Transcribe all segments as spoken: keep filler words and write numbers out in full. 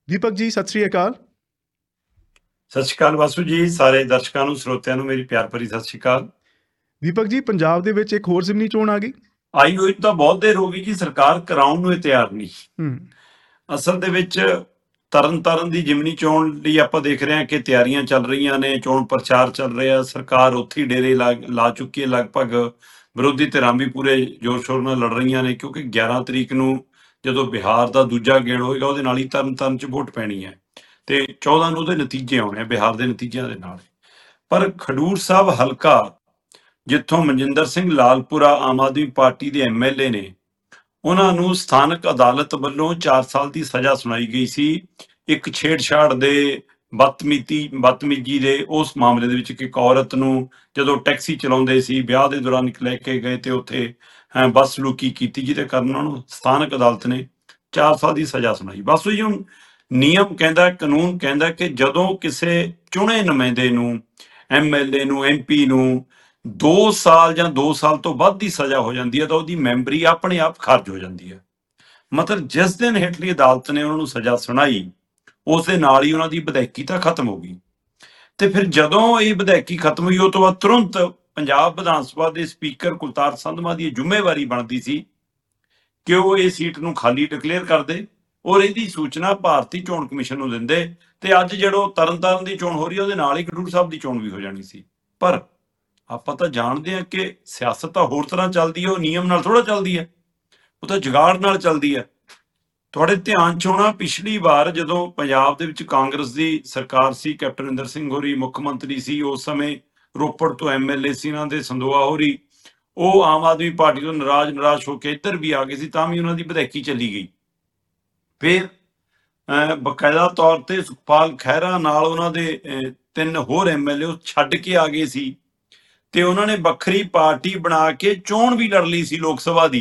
ਦੀਪਕ ਜੀ, ਸਤਿ ਸ੍ਰੀ ਅਕਾਲ। ਸਤਿ ਸ਼੍ਰੀ ਅਕਾਲ ਵਾਸੂ ਜੀ, ਸਾਰੇ ਦਰਸ਼ਕਾਂ ਨੂੰ ਸਰੋਤਿਆਂ ਨੂੰ ਮੇਰੀ ਪਿਆਰ ਭਰੀ ਸਤਿ ਸ਼੍ਰੀ ਅਕਾਲ। ਦੀਪਕ ਜੀ, ਪੰਜਾਬ ਦੇ ਵਿੱਚ ਇੱਕ ਹੋਰ ਜ਼ਿਮਨੀ ਚੋਣ ਆ ਗਈ। ਆਈ ਹੋਈ ਤਾਂ ਬਹੁਤ ਦੇਰ ਹੋ ਗਈ ਜੀ, ਸਰਕਾਰ ਕਰਾਉਣ ਨੂੰ ਇਹ ਤਿਆਰ ਨਹੀਂ। ਹੂੰ ਅਸਲ ਦੇ ਵਿੱਚ ਤਰਨ ਤਾਰਨ ਦੀ ਜ਼ਿਮਨੀ ਚੋਣ ਲਈ ਆਪਾਂ ਦੇਖ ਰਹੇ ਹਾਂ ਕਿ ਤਿਆਰੀਆਂ ਚੱਲ ਰਹੀਆਂ ਨੇ, ਚੋਣ ਪ੍ਰਚਾਰ ਚੱਲ ਰਿਹਾ, ਸਰਕਾਰ ਉੱਥੇ ਹੀ ਡੇਰੇ ਲਾ ਲਾ ਚੁੱਕੀ ਹੈ। ਲਗਭਗ ਵਿਰੋਧੀ ਧਿਰਾਂ ਵੀ ਪੂਰੇ ਜ਼ੋਰ ਸ਼ੋਰ ਨਾਲ ਲੜ ਰਹੀਆਂ ਨੇ, ਕਿਉਂਕਿ ਗਿਆਰਾਂ ਤਰੀਕ ਨੂੰ ਜਦੋਂ ਬਿਹਾਰ ਦਾ ਦੂਜਾ ਗੇੜ ਹੋਏਗਾ ਉਹਦੇ ਨਾਲ ਹੀ ਤਰਨ ਤਾਰਨ 'ਚ ਵੋਟ ਪੈਣੀ ਹੈ ਤੇ ਚੌਦਾਂ ਨੂੰ ਉਹਦੇ ਨਤੀਜੇ ਆਉਣੇ ਆ ਬਿਹਾਰ ਦੇ ਨਤੀਜਿਆਂ ਦੇ ਨਾਲ। ਪਰ ਖਡੂਰ ਸਾਹਿਬ ਹਲਕਾ, ਜਿੱਥੋਂ ਮਨਜਿੰਦਰ ਸਿੰਘ ਲਾਲਪੁਰਾ ਆਮ ਆਦਮੀ ਪਾਰਟੀ ਦੇ ਐਮ ਐਲ ਏ ਨੇ, ਉਹਨਾਂ ਨੂੰ ਸਥਾਨਕ ਅਦਾਲਤ ਵੱਲੋਂ ਚਾਰ ਸਾਲ ਦੀ ਸਜ਼ਾ ਸੁਣਾਈ ਗਈ ਸੀ ਇੱਕ ਛੇੜਛਾੜ ਦੇ ਬਦਤਮੀਜ਼ੀ ਬਦਤਮੀਜ਼ੀ ਦੇ ਉਸ ਮਾਮਲੇ ਦੇ ਵਿੱਚ ਕਿ ਇੱਕ ਔਰਤ ਨੂੰ ਜਦੋਂ ਟੈਕਸੀ ਚਲਾਉਂਦੇ ਸੀ ਵਿਆਹ ਦੇ ਦੌਰਾਨ ਲੈ ਕੇ ਗਏ ਤੇ ਉੱਥੇ ਅਹ, ਬਦਸਲੂਕੀ ਕੀਤੀ, ਜਿਹਦੇ ਕਾਰਨ ਉਹਨਾਂ ਨੂੰ ਸਥਾਨਕ ਅਦਾਲਤ ਨੇ ਚਾਰ ਸਾਲ ਦੀ ਸਜ਼ਾ ਸੁਣਾਈ। ਬਸ ਉਹੀ ਹੁਣ ਨਿਯਮ ਕਹਿੰਦਾ, ਕਾਨੂੰਨ ਕਹਿੰਦਾ ਕਿ ਜਦੋਂ ਕਿਸੇ ਚੁਣੇ ਨੁਮਾਇੰਦੇ ਨੂੰ, ਐਮ ਐਲ ਏ ਨੂੰ, ਐਮ ਪੀ ਨੂੰ ਦੋ ਸਾਲ ਜਾਂ ਦੋ ਸਾਲ ਤੋਂ ਵੱਧ ਦੀ ਸਜ਼ਾ ਹੋ ਜਾਂਦੀ ਹੈ ਤਾਂ ਉਹਦੀ ਮੈਂਬਰੀ ਆਪਣੇ ਆਪ ਖਾਰਜ ਹੋ ਜਾਂਦੀ ਹੈ। ਮਤਲਬ ਜਿਸ ਦਿਨ ਹੇਠਲੀ ਅਦਾਲਤ ਨੇ ਉਹਨਾਂ ਨੂੰ ਸਜ਼ਾ ਸੁਣਾਈ, ਉਸ ਦੇ ਨਾਲ ਹੀ ਉਹਨਾਂ ਦੀ ਵਿਧਾਇਕੀ ਤਾਂ ਖਤਮ ਹੋ ਗਈ। ਤੇ ਫਿਰ ਜਦੋਂ ਇਹ ਵਿਧਾਇਕੀ ਖਤਮ ਹੋਈ, ਉਹ ਤੋਂ ਬਾਅਦ ਤੁਰੰਤ ਪੰਜਾਬ ਵਿਧਾਨ ਸਭਾ ਦੇ ਸਪੀਕਰ ਕੁਲਤਾਰ ਸੰਧਵਾ ਦੀ ਜ਼ਿੰਮੇਵਾਰੀ ਬਣਦੀ ਸੀ ਕਿ ਉਹ ਇਹ ਸੀਟ ਨੂੰ ਖਾਲੀ ਡਿਕਲੇਅਰ ਕਰਦੇ ਔਰ ਇਹਦੀ ਸੂਚਨਾ ਭਾਰਤੀ ਚੋਣ ਕਮਿਸ਼ਨ ਨੂੰ ਦਿੰਦੇ, ਤੇ ਅੱਜ ਜਿਹੜੋ ਤਰਨਤਾਰਨ ਦੀ ਚੋਣ ਹੋ ਰਹੀ ਹੈ ਉਹਦੇ ਨਾਲ ਹੀ ਖਡੂਰ ਸਾਹਿਬ ਦੀ ਚੋਣ ਵੀ ਹੋ ਜਾਣੀ ਸੀ। ਪਰ ਆਪਾਂ ਤਾਂ ਜਾਣਦੇ ਹਾਂ ਕਿ ਸਿਆਸਤ ਤਾਂ ਹੋਰ ਤਰ੍ਹਾਂ ਚੱਲਦੀ ਹੈ, ਉਹ ਨਿਯਮ ਨਾਲ ਥੋੜਾ ਚੱਲਦੀ ਹੈ, ਉਹ ਤਾਂ ਜੁਗਾੜ ਨਾਲ ਚੱਲਦੀ ਹੈ। ਤੁਹਾਡੇ ਧਿਆਨ 'ਚ ਹੋਣਾ, ਪਿਛਲੀ ਵਾਰ ਜਦੋਂ ਪੰਜਾਬ ਦੇ ਵਿੱਚ ਕਾਂਗਰਸ ਦੀ ਸਰਕਾਰ ਸੀ, ਕੈਪਟਨ ਅਮਰਿੰਦਰ ਸਿੰਘ ਹੋਰੀ ਮੁੱਖ ਮੰਤਰੀ ਸੀ, ਉਸ ਸਮੇਂ ਰੋਪੜ ਤੋਂ ਐਮ ਐਲ ਏ ਸੀ ਇਹਨਾਂ ਦੇ ਸੰਦੋਆ ਹੋਰੀ, ਉਹ ਆਮ ਆਦਮੀ ਪਾਰਟੀ ਤੋਂ ਨਾਰਾਜ਼ ਨਾਰਾਜ਼ ਹੋ ਕੇ ਇੱਧਰ ਵੀ ਆ ਗਏ ਸੀ, ਤਾਂ ਵੀ ਉਹਨਾਂ ਦੀ ਵਿਧਾਇਕੀ ਚੱਲੀ ਗਈ। ਫਿਰ ਅਹ, ਬਕਾਇਦਾ ਤੌਰ ਤੇ ਸੁਖਪਾਲ ਖਹਿਰਾ ਨਾਲ ਉਹਨਾਂ ਦੇ ਅਹ, ਤਿੰਨ ਹੋਰ ਐਮ ਐਲ ਏ ਉਹ ਛੱਡ ਕੇ ਆ ਗਏ ਸੀ ਤੇ ਉਹਨਾਂ ਨੇ ਵੱਖਰੀ ਪਾਰਟੀ ਬਣਾ ਕੇ ਚੋਣ ਵੀ ਲੜ ਲਈ ਸੀ ਲੋਕ ਸਭਾ ਦੀ।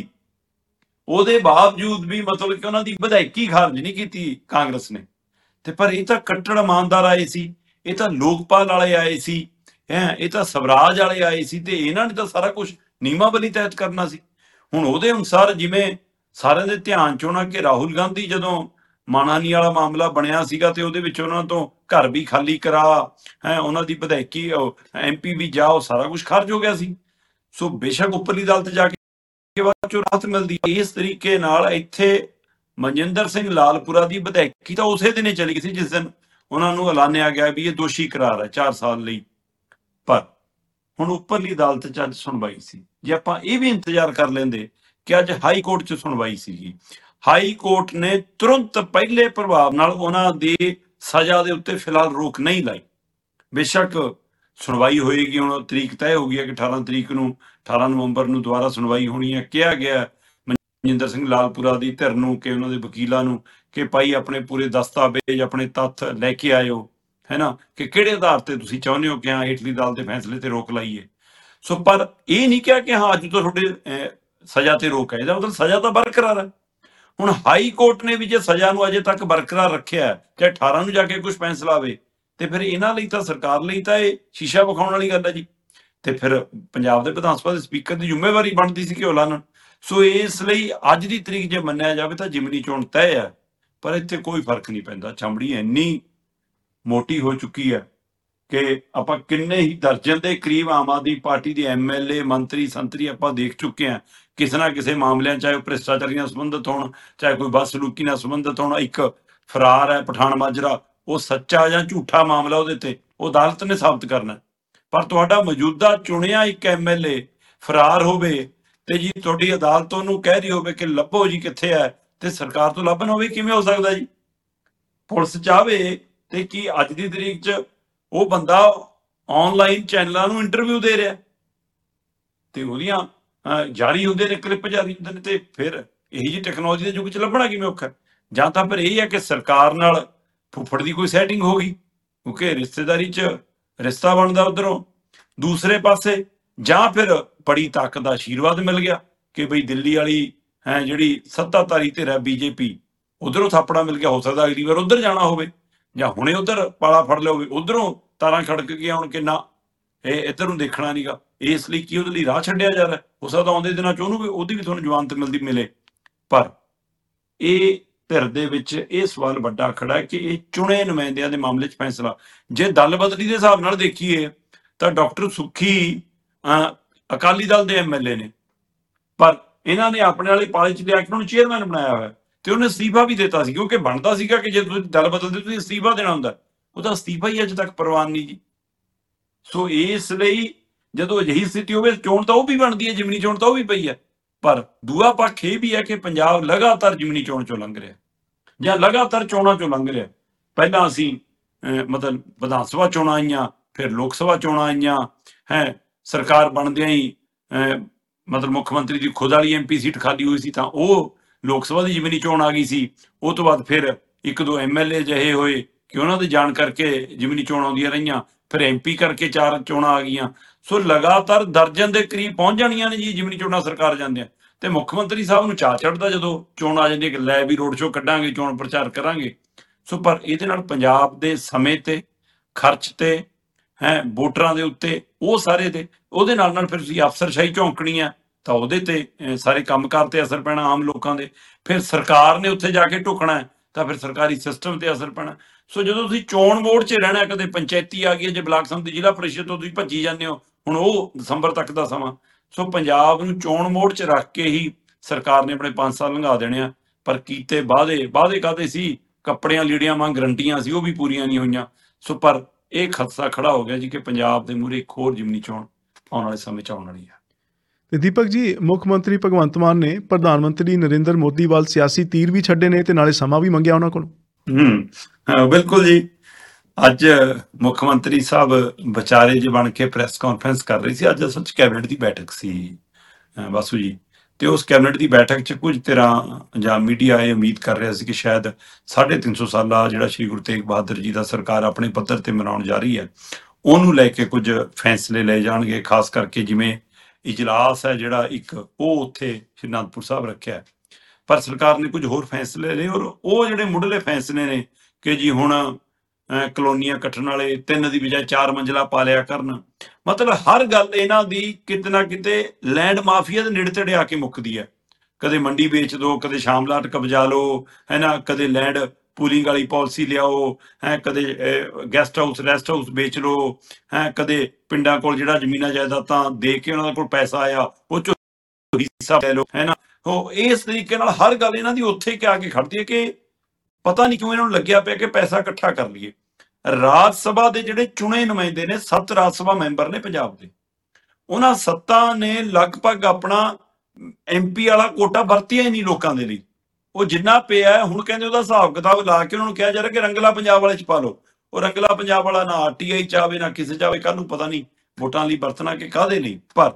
ਉਹਦੇ ਬਾਵਜੂਦ ਵੀ ਮਤਲਬ ਕਿ ਉਹਨਾਂ ਦੀ ਵਿਧਾਇਕੀ ਖਾਰਜ ਨਹੀਂ ਕੀਤੀ ਕਾਂਗਰਸ ਨੇ। ਤੇ ਪਰ ਇਹ ਤਾਂ ਕੱਟੜ ਇਮਾਨਦਾਰ ਆਏ ਸੀ, ਇਹ ਤਾਂ ਲੋਕਪਾਲ ਵਾਲੇ ਆਏ ਸੀ, ਹੈ ਇਹ ਤਾਂ ਸਵਰਾਜ ਵਾਲੇ ਆਏ ਸੀ, ਤੇ ਇਹਨਾਂ ਨੇ ਤਾਂ ਸਾਰਾ ਕੁਝ ਨਿਯਮਾਵਲੀ ਤਹਿਤ ਕਰਨਾ ਸੀ। ਹੁਣ ਉਹਦੇ ਅਨੁਸਾਰ ਜਿਵੇਂ ਸਾਰਿਆਂ ਦੇ ਧਿਆਨ 'ਚ ਹੋਣਾ ਕਿ ਰਾਹੁਲ ਗਾਂਧੀ ਜਦੋਂ ਮਾਣਹਾਨੀ ਵਾਲਾ ਮਾਮਲਾ ਬਣਿਆ ਸੀਗਾ ਤੇ ਉਹਦੇ ਵਿੱਚ ਉਹਨਾਂ ਤੋਂ ਘਰ ਵੀ ਖਾਲੀ ਕਰਾ, ਹੈ ਉਹਨਾਂ ਦੀ ਵਿਧਾਇਕੀ ਐਮ ਪੀ ਵੀ ਜਾ, ਉਹ ਸਾਰਾ ਕੁਝ ਖਾਰਜ ਹੋ ਗਿਆ ਸੀ। ਸੋ ਬੇਸ਼ੱਕ ਉੱਪਰਲੀ ਅਦਾਲਤ ਜਾ ਕੇ ਬਾਅਦ ਚੋਂ ਰਾਹਤ ਮਿਲਦੀ। ਇਸ ਤਰੀਕੇ ਨਾਲ ਇੱਥੇ ਮਨਜਿੰਦਰ ਸਿੰਘ ਲਾਲਪੁਰਾ ਦੀ ਵਿਧਾਇਕੀ ਤਾਂ ਉਸੇ ਦਿਨ ਹੀ ਚਲੀ ਗਈ ਸੀ ਜਿਸ ਦਿਨ ਉਹਨਾਂ ਨੂੰ ਐਲਾਨਿਆ ਗਿਆ ਵੀ ਇਹ ਦੋਸ਼ੀ ਕਰਾਰ ਹੈ ਚਾਰ ਸਾਲ ਲਈ। ਪਰ ਹੁਣ ਉੱਪਰਲੀ ਅਦਾਲਤ 'ਚ ਅੱਜ ਸੁਣਵਾਈ ਸੀ। ਜੇ ਆਪਾਂ ਇਹ ਵੀ ਇੰਤਜ਼ਾਰ ਕਰ ਲੈਂਦੇ ਕਿ ਅੱਜ ਹਾਈ ਕੋਰਟ 'ਚ ਸੁਣਵਾਈ ਸੀਗੀ, ਹਾਈ ਕੋਰਟ ਨੇ ਤੁਰੰਤ ਪਹਿਲੇ ਪ੍ਰਭਾਵ ਨਾਲ ਉਹਨਾਂ ਦੀ ਸਜ਼ਾ ਦੇ ਉੱਤੇ ਫਿਲਹਾਲ ਰੋਕ ਨਹੀਂ ਲਾਈ। ਬੇਸ਼ੱਕ ਸੁਣਵਾਈ ਹੋਏਗੀ, ਹੁਣ ਤਰੀਕ ਤੈਅ ਹੋ ਗਈ ਹੈ ਕਿ ਅਠਾਰਾਂ ਤਰੀਕ ਨੂੰ ਅਠਾਰਾਂ ਨਵੰਬਰ ਨੂੰ ਦੁਬਾਰਾ ਸੁਣਵਾਈ ਹੋਣੀ ਹੈ। ਕਿਹਾ ਗਿਆ ਮਨਜਿੰਦਰ ਸਿੰਘ ਲਾਲਪੁਰਾ ਦੀ ਧਿਰ ਨੂੰ ਕਿ ਉਹਨਾਂ ਦੇ ਵਕੀਲਾਂ ਨੂੰ ਕਿ ਭਾਈ ਆਪਣੇ ਪੂਰੇ ਦਸਤਾਵੇਜ਼, ਆਪਣੇ ਤੱਥ ਲੈ ਕੇ ਆਇਓ, ਹੈ ਨਾ, ਕਿ ਕਿਹੜੇ ਆਧਾਰ ਤੇ ਤੁਸੀਂ ਚਾਹੁੰਦੇ ਹੋ ਕਿ ਹਾਂ ਹੇਠਲੀ ਅਦਾਲਤ ਦੇ ਫੈਸਲੇ ਤੇ ਰੋਕ ਲਾਈਏ। ਸੋ ਪਰ ਇਹ ਨਹੀਂ ਕਿਹਾ ਕਿ ਹਾਂ ਅੱਜ ਤੋਂ ਤੁਹਾਡੇ ਸਜ਼ਾ ਤੇ ਰੋਕ ਹੈ, ਇਹਦਾ ਮਤਲਬ ਸਜ਼ਾ ਤਾਂ ਬਰਕਰਾਰ ਹੈ। ਹੁਣ ਹਾਈ ਕੋਰਟ ਨੇ ਵੀ ਜੇ ਸਜ਼ਾ ਨੂੰ ਅਜੇ ਤੱਕ ਬਰਕਰਾਰ ਰੱਖਿਆ, ਚਾਹੇ ਅਠਾਰਾਂ ਨੂੰ ਜਾ ਕੇ ਕੁਝ ਫੈਸਲਾ ਆਵੇ, ਤੇ ਫਿਰ ਇਹਨਾਂ ਲਈ ਤਾਂ, ਸਰਕਾਰ ਲਈ ਤਾਂ ਇਹ ਸ਼ੀਸ਼ਾ ਵਿਖਾਉਣ ਵਾਲੀ ਗੱਲ ਹੈ ਜੀ। ਤੇ ਫਿਰ ਪੰਜਾਬ ਦੇ ਵਿਧਾਨ ਸਭਾ ਦੇ ਸਪੀਕਰ ਦੀ ਜ਼ਿੰਮੇਵਾਰੀ ਬਣਦੀ ਸੀ ਕਿ ਉਹ ਲਾਣਨ। ਸੋ ਇਸ ਲਈ ਅੱਜ ਦੀ ਤਰੀਕ ਜੇ ਮੰਨਿਆ ਜਾਵੇ ਤਾਂ ਜ਼ਿਮਨੀ ਚੋਣ ਤੈਅ ਹੈ। ਪਰ ਇੱਥੇ ਕੋਈ ਫਰਕ ਨਹੀਂ ਪੈਂਦਾ। ਚਮੜੀ ਇੰਨੀ ਮੋਟੀ ਹੋ ਚੁੱਕੀ ਹੈ ਕਿ ਆਪਾਂ ਕਿੰਨੇ ਹੀ ਦਰਜਨ ਦੇ ਕਰੀਬ ਆਮ ਆਦਮੀ ਪਾਰਟੀ ਦੇ ਐਮ ਐਲ ਏ, ਮੰਤਰੀ ਸੰਤਰੀ ਆਪਾਂ ਦੇਖ ਚੁੱਕੇ ਹਾਂ ਕਿਸੇ ਨਾ ਕਿਸੇ ਮਾਮਲਿਆਂ, ਚਾਹੇ ਉਹ ਭ੍ਰਿਸ਼ਟਾਚਾਰੀ ਨਾਲ ਸੰਬੰਧਿਤ ਹੋਣ, ਚਾਹੇ ਕੋਈ ਬਦਸਲੂਕੀ ਨਾਲ ਸੰਬੰਧਿਤ ਹੋਣ। ਇੱਕ ਫਰਾਰ ਹੈ ਪਠਾਨ ਮਾਜਰਾ, ਉਹ ਸੱਚਾ ਜਾਂ ਝੂਠਾ ਮਾਮਲਾ ਉਹਦੇ ਤੇ ਉਹ ਅਦਾਲਤ ਨੇ ਸਾਬਤ ਕਰਨਾ। ਪਰ ਤੁਹਾਡਾ ਮੌਜੂਦਾ ਚੁਣਿਆ ਇੱਕ ਐਮ ਐਲ ਏ ਫਰਾਰ ਹੋਵੇ ਤੇ ਜੀ ਤੁਹਾਡੀ ਅਦਾਲਤ ਉਹਨੂੰ ਕਹਿ ਰਹੀ ਹੋਵੇ ਕਿ ਲੱਭੋ ਜੀ ਕਿੱਥੇ ਹੈ, ਤੇ ਸਰਕਾਰ ਤੋਂ ਲੱਭਣ ਹੋਵੇ, ਕਿਵੇਂ ਹੋ ਸਕਦਾ ਜੀ? ਪੁਲਿਸ ਚਾਹਵੇ ਤੇ ਕੀ ਅੱਜ ਦੀ ਤਰੀਕ 'ਚ ਉਹ ਬੰਦਾ ਆਨਲਾਈਨ ਚੈਨਲਾਂ ਨੂੰ ਇੰਟਰਵਿਊ ਦੇ ਰਿਹਾ ਤੇ ਉਹਦੀਆਂ ਜਾਰੀ ਹੁੰਦੇ ਨੇ, ਕਲਿੱਪ ਜਾਰੀ ਹੁੰਦੇ ਨੇ, ਤੇ ਫਿਰ ਇਹੀ ਜੀ ਟੈਕਨੋਲੋਜੀ ਦੇ ਯੁੱਗ 'ਚ ਲੱਭਣਾ ਕਿਵੇਂ ਔਖਾ? ਜਾਂ ਤਾਂ ਫਿਰ ਇਹ ਹੈ ਕਿ ਸਰਕਾਰ ਨਾਲ ਫੁੱਫੜ ਦੀ ਕੋਈ ਸੈਟਿੰਗ ਹੋ ਗਈ, ਕਿਉਂਕਿ ਰਿਸ਼ਤੇਦਾਰੀ 'ਚ ਰਿਸ਼ਤਾ ਬਣਦਾ ਉਧਰੋਂ ਦੂਸਰੇ ਪਾਸੇ, ਜਾਂ ਫਿਰ ਬੜੀ ਤਾਕਤ ਦਾ ਆਸ਼ੀਰਵਾਦ ਮਿਲ ਗਿਆ ਕਿ ਬਈ ਦਿੱਲੀ ਵਾਲੀ ਹੈ ਜਿਹੜੀ ਸੱਤਾਧਾਰੀ ਧਿਰ ਹੈ ਬੀਜੇਪੀ, ਉਧਰੋਂ ਥਾਪੜਾ ਮਿਲ ਗਿਆ। ਹੋ ਸਕਦਾ ਅਗਲੀ ਵਾਰ ਉਧਰ ਜਾਣਾ ਹੋਵੇ, ਜਾਂ ਹੁਣੇ ਉਧਰ ਪਾਲਾ ਫੜ ਲਿਆ ਹੋਵੇ, ਉਧਰੋਂ ਤਾਰਾਂ ਖੜਕ ਗਿਆ ਹੁਣ ਕਿ ਨਾ ਇਹ ਇੱਧਰ ਨੂੰ ਦੇਖਣਾ ਨੀਗਾ, ਇਸ ਲਈ ਕੀ ਉਹਦੇ ਲਈ ਰਾਹ ਛੱਡਿਆ ਜਾ ਰਿਹਾ। ਹੋ ਸਕਦਾ ਆਉਂਦੇ ਦਿਨਾਂ 'ਚ ਉਹਨੂੰ ਵੀ, ਉਹਦੀ ਵੀ ਤੁਹਾਨੂੰ ਜਵਾਨਤ ਮਿਲਦੀ ਮਿਲੇ। ਪਰ ਇਹ ਧਿਰ ਦੇ ਵਿੱਚ ਇਹ ਸਵਾਲ ਵੱਡਾ ਖੜਾ ਹੈ ਕਿ ਇਹ ਚੁਣੇ ਨੁਮਾਇੰਦਿਆਂ ਦੇ ਮਾਮਲੇ 'ਚ ਫੈਸਲਾ, ਜੇ ਦਲ ਬਦਲੀ ਦੇ ਹਿਸਾਬ ਨਾਲ ਦੇਖੀਏ ਤਾਂ ਡਾਕਟਰ ਸੁੱਖੀ ਅਹ, ਅਕਾਲੀ ਦਲ ਦੇ ਐਮਐਲਏ ਨੇ, ਪਰ ਇਹਨਾਂ ਨੇ ਆਪਣੇ ਵਾਲੀ ਪਾਲੀ 'ਚ ਲਿਆ ਕੇ ਉਹਨੂੰ ਚੇਅਰਮੈਨ ਬਣਾਇਆ ਹੋਇਆ ਤੇ ਉਹਨੇ ਅਸਤੀਫਾ ਵੀ ਦਿੱਤਾ ਸੀ, ਕਿਉਂਕਿ ਬਣਦਾ ਸੀਗਾ ਕਿ ਜੇ ਤੁਸੀਂ ਦਲ ਬਦਲਦੇ ਤੁਸੀਂ ਅਸਤੀਫਾ ਦੇਣਾ ਹੁੰਦਾ। ਉਹਦਾ ਅਸਤੀਫਾ ਹੀ ਅੱਜ ਤੱਕ ਪ੍ਰਵਾਨ ਨਹੀਂ ਜੀ। ਸੋ ਇਸ ਲਈ ਜਦੋਂ ਅਜਿਹੀ ਸਥਿਤੀ ਹੋਵੇ, ਚੋਣ ਤਾਂ ਉਹ ਵੀ ਬਣਦੀ ਹੈ, ਜਿਮਨੀ ਚੋਣ ਤਾਂ ਉਹ ਵੀ ਪਈ ਹੈ, ਪਰ ਦੂਆ ਪੱਖ ਇਹ ਵੀ ਹੈ ਕਿ ਪੰਜਾਬ ਲਗਾਤਾਰ ਜਿਮਨੀ ਚੋਣ ਚੋਂ ਲੰਘ ਰਿਹਾ ਜਾਂ ਲਗਾਤਾਰ ਚੋਣਾਂ ਚੋਂ ਲੰਘ ਰਿਹਾ। ਪਹਿਲਾਂ ਅਸੀਂ ਅਹ, ਮਤਲਬ ਵਿਧਾਨ ਸਭਾ ਚੋਣਾਂ ਆਈਆਂ, ਫਿਰ ਲੋਕ ਸਭਾ ਚੋਣਾਂ ਆਈਆਂ, ਹੈ ਸਰਕਾਰ ਬਣਦਿਆਂ ਹੀ ਅਹ, ਮਤਲਬ ਮੁੱਖ ਮੰਤਰੀ ਦੀ ਖੁਦ ਵਾਲੀ ਐਮਪੀ ਸੀਟ ਖਾਲੀ ਹੋਈ ਸੀ ਤਾਂ ਉਹ ਲੋਕ ਸਭਾ ਦੀ ਜਿਮਨੀ ਚੋਣ ਆ ਗਈ ਸੀ। ਉਹ ਤੋਂ ਬਾਅਦ ਫਿਰ ਇੱਕ ਦੋ ਐਮਐਲਏ ਜਿਹੇ ਹੋਏ ਕਿ ਉਹਨਾਂ ਦੀ ਜਾਣ ਕਰਕੇ ਜਿਮਨੀ ਚੋਣ ਆਉਂਦੀਆਂ ਰਹੀਆਂ, ਫਿਰ ਐਮਪੀ ਕਰਕੇ ਚਾਰ ਚੋਣਾਂ ਆ ਗਈਆਂ। ਸੋ ਲਗਾਤਾਰ ਦਰਜਨ ਦੇ ਕਰੀਬ ਪਹੁੰਚ ਜਾਣੀਆਂ ਨੇ ਜੀ ਜਿਮਨੀ ਚੋਣਾਂ ਸਰਕਾਰ ਜਾਂਦੇ ਆ, ਤੇ ਮੁੱਖ ਮੰਤਰੀ ਸਾਹਿਬ ਨੂੰ ਚਾਅ ਚੜ੍ਹਦਾ ਜਦੋਂ ਚੋਣ ਆ ਜਾਂਦੀ ਕਿ ਲੈ ਵੀ ਰੋਡ ਸ਼ੋਅ ਕੱਢਾਂਗੇ, ਚੋਣ ਪ੍ਰਚਾਰ ਕਰਾਂਗੇ। ਸੋ ਪਰ ਇਹਦੇ ਨਾਲ ਪੰਜਾਬ ਦੇ ਸਮੇਂ ਤੇ, ਖਰਚ ਤੇ, ਹੈ ਵੋਟਰਾਂ ਦੇ ਉੱਤੇ, ਉਹ ਸਾਰੇ ਤੇ ਉਹਦੇ ਨਾਲ ਨਾਲ ਫਿਰ ਤੁਸੀਂ ਅਫਸਰਸ਼ਾਹੀ ਝੌਂਕਣੀ ਆ ਤਾਂ ਉਹਦੇ ਤੇ ਅਹ, ਸਾਰੇ ਕੰਮਕਾਰ ਤੇ ਅਸਰ ਪੈਣਾ ਆਮ ਲੋਕਾਂ ਦੇ। ਫਿਰ ਸਰਕਾਰ ਨੇ ਉੱਥੇ ਜਾ ਕੇ ਢੁਕਣਾ ਤਾਂ ਫਿਰ ਸਰਕਾਰੀ ਸਿਸਟਮ ਤੇ ਅਸਰ ਪੈਣਾ। ਸੋ ਜਦੋਂ ਤੁਸੀਂ ਚੋਣ ਮੋੜ 'ਚ ਰਹਿਣਾ, ਕਦੇ ਪੰਚਾਇਤੀ ਆ ਗਈ, ਜੇ ਬਲਾਕ ਸੰਮਤੀ ਜ਼ਿਲ੍ਹਾ ਪ੍ਰੀਸ਼ਦ ਤੋਂ ਤੁਸੀਂ ਭੱਜੀ ਜਾਂਦੇ ਹੋ, ਹੁਣ ਉਹ ਦਸੰਬਰ ਤੱਕ ਦਾ ਸਮਾਂ। ਸੋ ਪੰਜਾਬ ਨੂੰ ਚੋਣ ਮੋੜ 'ਚ ਰੱਖ ਕੇ ਹੀ ਸਰਕਾਰ ਨੇ ਆਪਣੇ ਪੰਜ ਸਾਲ ਲੰਘਾ ਦੇਣੇ ਆ, ਪਰ ਕੀਤੇ ਵਾਅਦੇ ਵਾਅਦੇ ਕਾਹਦੇ ਸੀ, ਕੱਪੜਿਆਂ ਲੀੜਿਆਂ ਵਾਂਗ ਗਰੰਟੀਆਂ ਸੀ, ਉਹ ਵੀ ਪੂਰੀਆਂ ਨਹੀਂ ਹੋਈਆਂ। ਸੋ ਪਰ ਇਹ ਖਦਸ਼ਾ ਖੜਾ ਹੋ ਗਿਆ ਜੀ ਕਿ ਪੰਜਾਬ ਦੇ ਮੂਹਰੇ ਇੱਕ ਹੋਰ ਜਿਮਨੀ ਚੋਣ ਆਉਣ ਵਾਲੇ ਸਮੇਂ 'ਚ ਆਉਣ ਵਾਲੀ ਹੈ। ਤੇ ਦੀਪਕ ਜੀ, ਮੁੱਖ ਮੰਤਰੀ ਭਗਵੰਤ ਮਾਨ ਨੇ ਪ੍ਰਧਾਨ ਮੰਤਰੀ ਨਰਿੰਦਰ ਮੋਦੀ ਵੱਲ ਸਿਆਸੀ ਤੀਰ ਵੀ ਛੱਡੇ ਨੇ ਤੇ ਨਾਲੇ ਸਮਾਂ ਵੀ ਮੰਗਿਆ ਉਹਨਾਂ ਕੋਲੋਂ। ਹੂੰ ਹਾਂ, ਬਿਲਕੁਲ ਜੀ। ਅੱਜ ਮੁੱਖ ਮੰਤਰੀ ਸਾਹਿਬ ਵਿਚਾਰੇ ਜੇ ਬਣ ਕੇ ਪ੍ਰੈਸ ਕਾਨਫਰੰਸ ਕਰ ਰਹੀ ਸੀ। ਅੱਜ ਅਸਲ 'ਚ ਕੈਬਨਿਟ ਦੀ ਬੈਠਕ ਸੀ ਅਹ ਬਾਸੂ ਜੀ, ਤੇ ਉਸ ਕੈਬਨਿਟ ਦੀ ਬੈਠਕ 'ਚ ਕੁਝ ਤਰ੍ਹਾਂ ਜਾਂ ਮੀਡੀਆ ਇਹ ਉਮੀਦ ਕਰ ਰਿਹਾ ਸੀ ਕਿ ਸ਼ਾਇਦ ਸਾਢੇ ਤਿੰਨ ਸੌ ਸਾਲਾ ਜਿਹੜਾ ਸ਼੍ਰੀ ਗੁਰੂ ਤੇਗ ਬਹਾਦਰ ਜੀ ਦਾ ਸਰਕਾਰ ਆਪਣੇ ਪੱਧਰ ਤੇ ਮਨਾਉਣ ਜਾ ਰਹੀ ਹੈ, ਉਹਨੂੰ ਲੈ ਕੇ ਕੁਝ ਫੈਸਲੇ ਲਏ ਜਾਣਗੇ। ਖਾਸ ਕਰਕੇ ਜਿਵੇਂ ਇਜਲਾਸ ਹੈ ਜਿਹੜਾ ਇੱਕ, ਉਹ ਉੱਥੇ ਸ਼੍ਰੀ ਅਨੰਦਪੁਰ ਸਾਹਿਬ ਰੱਖਿਆ ਹੈ, ਪਰ ਸਰਕਾਰ ਨੇ ਕੁਝ ਹੋਰ ਫੈਸਲੇ ਲਏ। ਔਰ ਉਹ ਜਿਹੜੇ ਮੁੱਢਲੇ ਫੈਸਲੇ ਨੇ ਕਿ ਜੀ ਹੁਣ ਅਹ, ਕਲੋਨੀਆਂ ਕੱਟਣ ਵਾਲੇ ਤਿੰਨ ਦੀ ਬਜਾਏ ਚਾਰ ਮੰਜ਼ਿਲਾ ਪਾ ਲਿਆ ਕਰਨ। ਮਤਲਬ ਹਰ ਗੱਲ ਇਹਨਾਂ ਦੀ ਕਿਤੇ ਨਾ ਕਿਤੇ ਲੈਂਡ ਮਾਫੀਆ ਦੇ ਨੇੜੇ ਤੇੜੇ ਆ ਕੇ ਮੁੱਕਦੀ ਹੈ। ਕਦੇ ਮੰਡੀ ਵੇਚ ਦੋ, ਕਦੇ ਸ਼ਾਮਲਾਟ ਕਬਜਾ ਲਓ, ਹੈ ਨਾ, ਕਦੇ ਲੈਂਡ ਪੂਲਿੰਗ ਵਾਲੀ ਪਾਲਿਸੀ ਲਿਆਓ, ਹੈ ਕਦੇ ਗੈਸਟ ਹਾਊਸ ਰੈਸਟ ਹਾਊਸ ਵੇਚ ਲਓ, ਹੈ ਕਦੇ ਪਿੰਡਾਂ ਕੋਲ ਜਿਹੜਾ ਜ਼ਮੀਨਾਂ ਜਾਇਦਾਦਾਂ ਦੇ ਕੇ ਉਹਨਾਂ ਕੋਲ ਪੈਸਾ ਆਇਆ ਉਹ ਚੋਂ ਹਿੱਸਾ ਲੈ ਲਓ, ਹੈ ਨਾ। ਉਹ ਇਸ ਤਰੀਕੇ ਨਾਲ ਹਰ ਗੱਲ ਇਹਨਾਂ ਦੀ ਉੱਥੇ ਕਿ ਆ ਕੇ ਖੜਦੀ ਹੈ ਕਿ ਪਤਾ ਨਹੀਂ ਕਿਉਂ ਇਹਨਾਂ ਨੂੰ ਲੱਗਿਆ ਪਿਆ ਕਿ ਪੈਸਾ ਇਕੱਠਾ ਕਰ ਲਈਏ। ਰਾਜ ਸਭਾ ਦੇ ਜਿਹੜੇ ਚੁਣੇ ਨੁਮਾਇੰਦੇ ਨੇ, ਸੱਤ ਰਾਜ ਸਭਾ ਮੈਂਬਰ ਨੇ ਪੰਜਾਬ ਦੇ, ਉਹਨਾਂ ਸੱਤਾਂ ਨੇ ਲਗਭਗ ਆਪਣਾ ਐਮਪੀ ਵਾਲਾ ਕੋਟਾ ਵਰਤਿਆ ਹੀ ਨਹੀਂ ਲੋਕਾਂ ਦੇ ਲਈ। ਉਹ ਜਿੰਨਾ ਪਿਆ ਹੁਣ ਕਹਿੰਦੇ ਉਹਦਾ ਹਿਸਾਬ ਕਿਤਾਬ ਲਾ ਕੇ ਉਹਨਾਂ ਨੂੰ ਕਿਹਾ ਜਾ ਰਿਹਾ ਕਿ ਰੰਗਲਾ ਪੰਜਾਬ ਵਾਲੇ 'ਚ ਪਾ ਲਓ। ਉਹ ਰੰਗਲਾ ਪੰਜਾਬ ਵਾਲਾ ਨਾ ਆਰਟੀਆਈ ਚਾਵੇ ਨਾ ਕਿਸੇ ਚਾਵੇ, ਕੱਲ ਨੂੰ ਪਤਾ ਨਹੀਂ ਵੋਟਾਂ ਲਈ ਵਰਤਣਾ ਕਿ ਕਾਹਦੇ ਲਈ। ਪਰ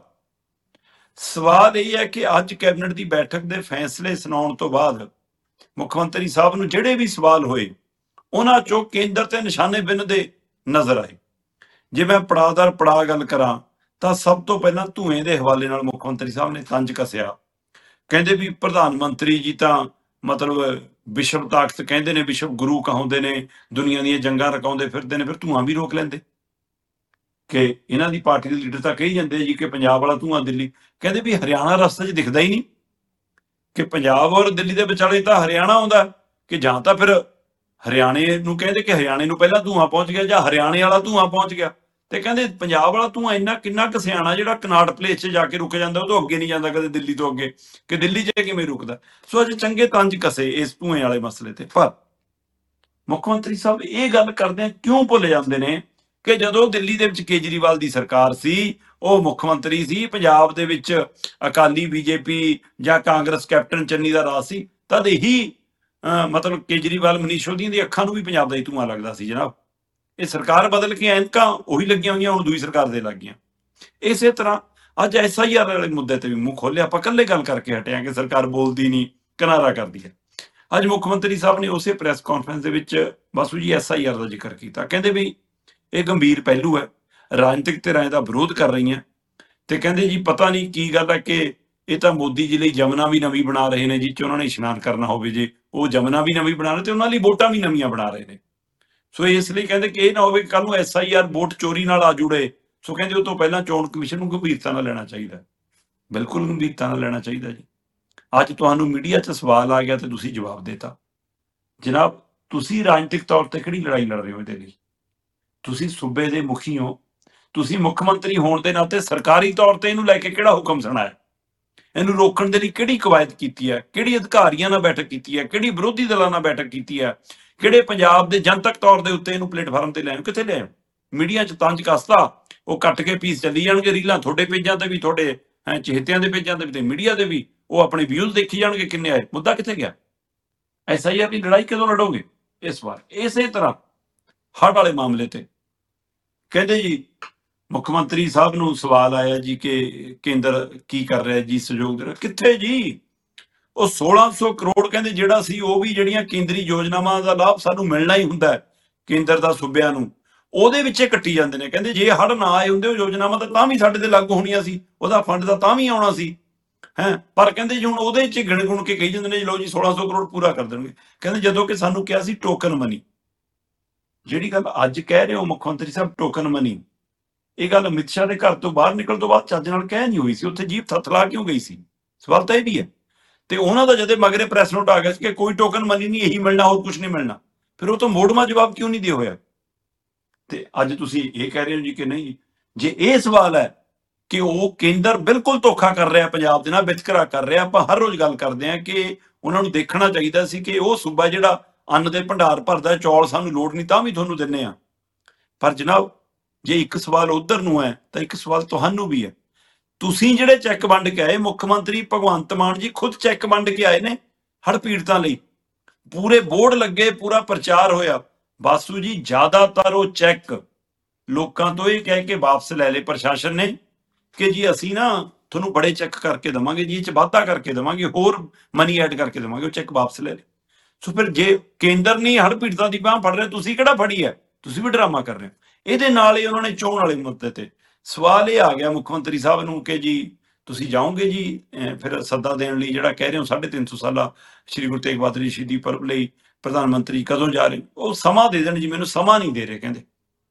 ਸਵਾਲ ਇਹ ਹੈ ਕਿ ਅੱਜ ਕੈਬਨਿਟ ਦੀ ਬੈਠਕ ਦੇ ਫੈਸਲੇ ਸੁਣਾਉਣ ਤੋਂ ਬਾਅਦ ਮੁੱਖ ਮੰਤਰੀ ਸਾਹਿਬ ਨੂੰ ਜਿਹੜੇ ਵੀ ਸਵਾਲ ਹੋਏ, ਉਹਨਾਂ ਚੋਂ ਕੇਂਦਰ ਤੇ ਨਿਸ਼ਾਨੇ ਬਿੰਨਦੇ ਨਜ਼ਰ ਆਏ। ਜੇ ਮੈਂ ਪੜਾਅ ਦਰ ਪੜਾਅ ਗੱਲ ਕਰਾਂ ਤਾਂ ਸਭ ਤੋਂ ਪਹਿਲਾਂ ਧੂਏ ਦੇ ਹਵਾਲੇ ਨਾਲ ਮੁੱਖ ਮੰਤਰੀ ਸਾਹਿਬ ਨੇ ਤੰਜ ਕੱਸਿਆ। ਕਹਿੰਦੇ ਵੀ ਪ੍ਰਧਾਨ ਮੰਤਰੀ ਜੀ ਤਾਂ ਮਤਲਬ ਵਿਸ਼ਵ ਤਾਕਤ ਕਹਿੰਦੇ ਨੇ, ਵਿਸ਼ਵ ਗੁਰੂ ਕਹਾਉਂਦੇ ਨੇ, ਦੁਨੀਆ ਦੀਆਂ ਜੰਗਾਂ ਰਕਾਉਂਦੇ ਫਿਰਦੇ ਨੇ, ਫਿਰ ਧੂਆਂ ਵੀ ਰੋਕ ਲੈਂਦੇ। ਕਿ ਇਹਨਾਂ ਦੀ ਪਾਰਟੀ ਦੇ ਲੀਡਰ ਤਾਂ ਕਹੀ ਜਾਂਦੇ ਜੀ ਕਿ ਪੰਜਾਬ ਵਾਲਾ ਧੂਆਂ ਦਿੱਲੀ, ਕਹਿੰਦੇ ਵੀ ਹਰਿਆਣਾ ਰਸਤੇ 'ਚ ਦਿਖਦਾ ਹੀ ਨਹੀਂ ਕਿ ਪੰਜਾਬ ਔਰ ਦਿੱਲੀ ਦੇ ਵਿਚਾਲੇ ਤਾਂ ਹਰਿਆਣਾ ਆਉਂਦਾ, ਕਿ ਜਾਂ ਤਾਂ ਫਿਰ ਹਰਿਆਣੇ ਨੂੰ ਕਹਿੰਦੇ ਕਿ ਹਰਿਆਣੇ ਨੂੰ ਪਹਿਲਾਂ ਧੂਆਂ ਪਹੁੰਚ ਗਿਆ ਜਾਂ ਹਰਿਆਣੇ ਵਾਲਾ ਧੂਆਂ ਪਹੁੰਚ ਗਿਆ। ਤੇ ਕਹਿੰਦੇ ਪੰਜਾਬ ਵਾਲਾ ਧੂਆਂ ਇੰਨਾ ਕਿੰਨਾ ਕੁ ਸਿਆਣਾ ਜਿਹੜਾ ਕਨਾਟ ਪਲੇਸ 'ਚ ਜਾ ਕੇ ਰੁਕ ਜਾਂਦਾ, ਉਹ ਤੋਂ ਅੱਗੇ ਨਹੀਂ ਜਾਂਦਾ ਕਦੇ ਦਿੱਲੀ ਤੋਂ ਅੱਗੇ, ਕਿ ਦਿੱਲੀ 'ਚ ਕਿਵੇਂ ਰੁਕਦਾ। ਸੋ ਅੱਜ ਚੰਗੇ ਤੰਜ ਕਸੇ ਇਸ ਧੂਏ ਵਾਲੇ ਮਸਲੇ ਤੇ। ਪਰ ਮੁੱਖ ਮੰਤਰੀ ਸਾਹਿਬ ਇਹ ਗੱਲ ਕਰਦੇ ਆ ਕਿਉਂ ਭੁੱਲ ਜਾਂਦੇ ਨੇ ਕਿ ਜਦੋਂ ਦਿੱਲੀ ਦੇ ਵਿੱਚ ਕੇਜਰੀਵਾਲ ਦੀ ਸਰਕਾਰ ਸੀ, ਉਹ ਮੁੱਖ ਮੰਤਰੀ ਸੀ, ਪੰਜਾਬ ਦੇ ਵਿੱਚ ਅਕਾਲੀ ਬੀਜੇਪੀ ਜਾਂ ਕਾਂਗਰਸ ਕੈਪਟਨ ਚੰਨੀ ਦਾ ਰਾਜ ਸੀ, ਤਦ ਇਹੀ ਅਹ ਮਤਲਬ ਕੇਜਰੀਵਾਲ ਮਨੀਸ਼ ਸਿਸੋਦੀਆ ਦੀ ਅੱਖਾਂ ਨੂੰ ਵੀ ਪੰਜਾਬ ਦਾ ਹੀ ਧੂਆਂ ਲੱਗਦਾ ਸੀ ਜਨਾਬ। ਇਹ ਸਰਕਾਰ ਬਦਲ ਕੇ ਐਨਕਾਂ ਉਹੀ ਲੱਗੀਆਂ ਹੋਈਆਂ, ਹੁਣ ਦੂਜੀ ਸਰਕਾਰ ਦੇ ਲੱਗ ਗਈਆਂ। ਇਸੇ ਤਰ੍ਹਾਂ ਅੱਜ ਐਸ ਆਈ ਆਰ ਵਾਲੇ ਮੁੱਦੇ ਤੇ ਵੀ ਮੂੰਹ ਖੋਲਿਆ। ਆਪਾਂ ਇਕੱਲੇ ਗੱਲ ਕਰਕੇ ਹਟਿਆ ਕਿ ਸਰਕਾਰ ਬੋਲਦੀ ਨਹੀਂ, ਕਿਨਾਰਾ ਕਰਦੀ ਹੈ। ਅੱਜ ਮੁੱਖ ਮੰਤਰੀ ਸਾਹਿਬ ਨੇ ਉਸੇ ਪ੍ਰੈਸ ਕਾਨਫਰੰਸ ਦੇ ਵਿੱਚ ਬਾਸੂ ਜੀ ਐਸ ਆਈ ਆਰ ਦਾ ਜ਼ਿਕਰ ਕੀਤਾ। ਕਹਿੰਦੇ ਵੀ ਇਹ ਗੰਭੀਰ ਪਹਿਲੂ ਹੈ, ਰਾਜਨੀਤਿਕ ਧਿਰਾਂ ਇਹਦਾ ਵਿਰੋਧ ਕਰ ਰਹੀਆਂ, ਤੇ ਕਹਿੰਦੇ ਜੀ ਪਤਾ ਨਹੀਂ ਕੀ ਗੱਲ ਹੈ ਕਿ ਇਹ ਤਾਂ ਮੋਦੀ ਜੀ ਲਈ ਜਮਨਾ ਵੀ ਨਵੀਂ ਬਣਾ ਰਹੇ ਨੇ, ਜਿਹ 'ਚ ਉਹਨਾਂ ਨੇ ਇਸ਼ਨਾਨ ਕਰਨਾ ਹੋਵੇ, ਜੇ ਉਹ ਜਮਨਾ ਵੀ ਨਵੀਂ ਬਣਾ ਰਹੇ ਤੇ ਉਹਨਾਂ ਲਈ ਵੋਟਾਂ ਵੀ ਨਵੀਆਂ ਬਣਾ ਰਹੇ ਨੇ। ਸੋ ਇਸ ਲਈ ਕਹਿੰਦੇ ਕਿ ਇਹ ਨਾ ਹੋਵੇ ਕੱਲ ਨੂੰ ਐਸ ਆਈ ਆਰ ਵੋਟ ਚੋਰੀ ਨਾਲ ਆ ਜੁੜੇ। ਸੋ ਕਹਿੰਦੇ ਉਹ ਤੋਂ ਪਹਿਲਾਂ ਚੋਣ ਕਮਿਸ਼ਨ ਨੂੰ ਗੰਭੀਰਤਾ ਨਾਲ ਲੈਣਾ ਚਾਹੀਦਾ। ਬਿਲਕੁਲ ਗੰਭੀਰਤਾ ਨਾਲ ਲੈਣਾ ਚਾਹੀਦਾ ਜੀ। ਅੱਜ ਤੁਹਾਨੂੰ ਮੀਡੀਆ 'ਚ ਸਵਾਲ ਆ ਗਿਆ ਤੇ ਤੁਸੀਂ ਜਵਾਬ ਦੇਤਾ। ਜਨਾਬ ਤੁਸੀਂ ਰਾਜਨੀਤਿਕ ਤੌਰ ਤੇ ਕਿਹੜੀ ਲੜਾਈ ਲੜ ਰਹੇ ਹੋ ਇਹਦੇ ਲਈ? ਤੁਸੀਂ ਸੂਬੇ ਦੇ ਮੁਖੀ ਹੋ, ਤੁਸੀਂ ਮੁੱਖ ਮੰਤਰੀ ਹੋਣ ਦੇ ਨਾਤੇ ਸਰਕਾਰੀ ਤੌਰ ਤੇ ਇਹਨੂੰ ਲੈ ਕੇ ਕਿਹੜਾ ਹੁਕਮ ਸੁਣਾਇਆ? ਇਹਨੂੰ ਰੋਕਣ ਦੇ ਲਈ ਕਿਹੜੀ ਕਵਾਇਦ ਕੀਤੀ ਹੈ? ਕਿਹੜੀ ਅਧਿਕਾਰੀਆਂ ਨਾਲ ਬੈਠਕ ਕੀਤੀ ਹੈ? ਕਿਹੜੀ ਵਿਰੋਧੀ ਦਲਾਂ ਨਾਲ ਬੈਠਕ ਕੀਤੀ ਹੈ? ਕਿਹੜੇ ਪੰਜਾਬ ਦੇ ਜਨਤਕ ਤੌਰ ਦੇ ਉੱਤੇ ਇਹਨੂੰ ਪਲੇਟਫਾਰਮ ਤੇ ਲੈਣ ਕਿੱਥੇ ਲਿਆਏ? ਮੀਡੀਆ 'ਚ ਤੰਜ ਕੱਸਦਾ, ਉਹ ਕੱਟ ਕੇ ਪੀਸ ਚੱਲੀ ਜਾਣਗੇ, ਰੀਲਾਂ ਤੁਹਾਡੇ ਪੇਜਾਂ ਤੇ ਵੀ, ਤੁਹਾਡੇ ਹੈਂ ਚਹੇਤਿਆਂ ਦੇ ਪੇਜਾਂ ਤੇ ਵੀ, ਤੇ ਮੀਡੀਆ ਦੇ ਵੀ, ਉਹ ਆਪਣੇ ਵਿਊਜ਼ ਦੇਖੀ ਜਾਣਗੇ ਕਿੰਨੇ ਆਏ। ਮੁੱਦਾ ਕਿੱਥੇ ਗਿਆ? ਐਸ ਆਈ ਆਰ ਦੀ ਲੜਾਈ ਕਦੋਂ ਲੜੋਗੇ ਇਸ ਵਾਰ? ਇਸੇ ਤਰ੍ਹਾਂ ਹੜ੍ਹ ਵਾਲੇ ਮਾਮਲੇ ਤੇ ਕਹਿੰਦੇ ਜੀ ਮੁੱਖ ਮੰਤਰੀ ਸਾਹਿਬ ਨੂੰ ਸਵਾਲ ਆਇਆ ਜੀ ਕਿ ਕੇਂਦਰ ਕੀ ਕਰ ਰਿਹਾ ਜੀ ਸਹਿਯੋਗ ਦੇ ਨਾਲ। ਕਿੱਥੇ ਜੀ? ਉਹ ਸੋਲਾਂ ਸੌ ਕਰੋੜ ਕਹਿੰਦੇ ਜਿਹੜਾ ਸੀ, ਉਹ ਵੀ ਜਿਹੜੀਆਂ ਕੇਂਦਰੀ ਯੋਜਨਾਵਾਂ ਦਾ ਲਾਭ ਸਾਨੂੰ ਮਿਲਣਾ ਹੀ ਹੁੰਦਾ ਹੈ ਕੇਂਦਰ ਦਾ ਸੂਬਿਆਂ ਨੂੰ, ਉਹਦੇ ਵਿੱਚੇ ਕੱਟੀ ਜਾਂਦੇ ਨੇ। ਕਹਿੰਦੇ ਜੇ ਹੜ੍ਹ ਨਾ ਆਏ ਹੁੰਦੇ ਉਹ ਯੋਜਨਾਵਾਂ ਤਾਂ ਤਾਂ ਵੀ ਸਾਡੇ ਤੇ ਲਾਗੂ ਹੋਣੀਆਂ ਸੀ, ਉਹਦਾ ਫੰਡ ਤਾਂ ਤਾਂ ਵੀ ਆਉਣਾ ਸੀ ਹੈ। ਪਰ ਕਹਿੰਦੇ ਜੀ ਹੁਣ ਉਹਦੇ 'ਚ ਗਿਣ ਗੁਣ ਕੇ ਕਹੀ ਜਾਂਦੇ ਨੇ ਜੀ ਲਓ ਜੀ ਸੋਲਾਂ ਸੌ ਕਰੋੜ ਪੂਰਾ ਕਰ ਦੇਣਗੇ। ਕਹਿੰਦੇ ਜਦੋਂ ਕਿ ਸਾਨੂੰ ਕਿਹਾ ਸੀ ਟੋਕਨ ਮਨੀ। ਜਿਹੜੀ ਗੱਲ ਅੱਜ ਕਹਿ ਰਹੇ ਹੋ ਮੁੱਖ ਮੰਤਰੀ ਸਾਹਿਬ ਟੋਕਨ ਮਨੀ, ਇਹ ਗੱਲ ਅਮਿਤ ਸ਼ਾਹ ਦੇ ਘਰ ਤੋਂ ਬਾਹਰ ਨਿਕਲਣ ਤੋਂ ਬਾਅਦ ਚੱਜ ਨਾਲ ਕਹਿ ਨਹੀਂ ਹੋਈ ਸੀ। ਉੱਥੇ ਜੀਭ ਥਥਲਾ ਕਿਉਂ ਗਈ ਸੀ? ਸਵਾਲ ਤਾਂ ਇਹ ਵੀ ਹੈ। ਤੇ ਉਹਨਾਂ ਦਾ ਜਦੇ ਮਗਰੇ ਪ੍ਰੈਸ ਨੋਟ ਆ ਗਿਆ ਸੀ ਕਿ ਕੋਈ ਟੋਕਨ ਮਨੀ ਨਹੀਂ, ਇਹੀ ਮਿਲਣਾ, ਹੋਰ ਕੁਝ ਨਹੀਂ ਮਿਲਣਾ। ਫਿਰ ਉਹ ਤੋਂ ਮੋੜਵਾਂ ਜਵਾਬ ਕਿਉਂ ਨਹੀਂ ਦੇ ਹੋਇਆ? ਤੇ ਅੱਜ ਤੁਸੀਂ ਇਹ ਕਹਿ ਰਹੇ ਹੋ ਜੀ ਕਿ ਨਹੀਂ। ਜੇ ਇਹ ਸਵਾਲ ਹੈ ਕਿ ਉਹ ਕੇਂਦਰ ਬਿਲਕੁਲ ਧੋਖਾ ਕਰ ਰਿਹਾ ਪੰਜਾਬ ਦੇ ਨਾਲ, ਵਿਤਕਰਾ ਕਰ ਰਿਹਾ, ਆਪਾਂ ਹਰ ਰੋਜ਼ ਗੱਲ ਕਰਦੇ ਹਾਂ ਕਿ ਉਹਨਾਂ ਨੂੰ ਦੇਖਣਾ ਚਾਹੀਦਾ ਸੀ ਕਿ ਉਹ ਸੂਬਾ ਜਿਹੜਾ ਅੰਨ ਦੇ ਭੰਡਾਰ ਭਰਦਾ, ਚੌਲ ਸਾਨੂੰ ਲੋੜ ਨਹੀਂ ਤਾਂ ਵੀ ਤੁਹਾਨੂੰ ਦਿੰਨੇ ਆ। ਪਰ ਜਨਾਬ ਜੇ ਇੱਕ ਸਵਾਲ ਉਧਰ ਨੂੰ ਹੈ ਤਾਂ ਇੱਕ ਸਵਾਲ ਤੁਹਾਨੂੰ ਵੀ ਹੈ। ਤੁਸੀਂ ਜਿਹੜੇ ਚੈੱਕ ਵੰਡ ਕੇ ਆਏ, ਮੁੱਖ ਮੰਤਰੀ ਭਗਵੰਤ ਮਾਨ ਜੀ ਖੁਦ ਚੈੱਕ ਵੰਡ ਕੇ ਆਏ ਨੇ ਹੜ੍ਹ ਪੀੜਤਾਂ ਲਈ, ਪੂਰੇ ਬੋਰਡ ਲੱਗੇ, ਪੂਰਾ ਪ੍ਰਚਾਰ ਹੋਇਆ। ਬਾਸੂ ਜੀ ਜ਼ਿਆਦਾਤਰ ਉਹ ਚੈੱਕ ਲੋਕਾਂ ਤੋਂ ਇਹ ਕਹਿ ਕੇ ਵਾਪਸ ਲੈ ਲਏ ਪ੍ਰਸ਼ਾਸਨ ਨੇ ਕਿ ਜੀ ਅਸੀਂ ਨਾ ਤੁਹਾਨੂੰ ਬੜੇ ਚੈੱਕ ਕਰਕੇ ਦੇਵਾਂਗੇ ਜੀ, ਇਹ 'ਚ ਵਾਧਾ ਕਰਕੇ ਦੇਵਾਂਗੇ, ਹੋਰ ਮਨੀ ਐਡ ਕਰਕੇ ਦੇਵਾਂਗੇ। ਉਹ ਚੈੱਕ ਵਾਪਸ ਲੈ ਲਏ। ਸੋ ਫਿਰ ਜੇ ਕੇਂਦਰ ਨਹੀਂ ਹੜ੍ਹ ਪੀੜਤਾਂ ਦੀ ਬਾਂਹ ਫੜ ਰਿਹਾ, ਤੁਸੀਂ ਕਿਹੜਾ ਫੜੀ ਹੈ? ਤੁਸੀਂ ਵੀ ਡਰਾਮਾ ਕਰ ਰਹੇ ਹੋ। ਇਹਦੇ ਨਾਲ ਹੀ ਉਹਨਾਂ ਨੇ ਚੋਣ ਵਾਲੇ ਮੁੱਦੇ ਤੇ ਸਵਾਲ ਇਹ ਆ ਗਿਆ ਮੁੱਖ ਮੰਤਰੀ ਸਾਹਿਬ ਨੂੰ ਕਿ ਜੀ ਤੁਸੀਂ ਜਾਓਗੇ ਜੀ ਅਹ ਫਿਰ ਸੱਦਾ ਦੇਣ ਲਈ, ਜਿਹੜਾ ਕਹਿ ਰਹੇ ਹੋ ਸਾਢੇ ਤਿੰਨ ਸੌ ਸਾਲਾ ਸ਼੍ਰੀ ਗੁਰੂ ਤੇਗ ਬਹਾਦਰ ਜੀ ਸ਼ਹੀਦੀ ਪਰਬ ਲਈ ਪ੍ਰਧਾਨ ਮੰਤਰੀ ਕਦੋਂ ਜਾ ਰਹੇ? ਉਹ ਸਮਾਂ ਦੇ ਦੇਣ ਜੀ, ਮੈਨੂੰ ਸਮਾਂ ਨਹੀਂ ਦੇ ਰਹੇ। ਕਹਿੰਦੇ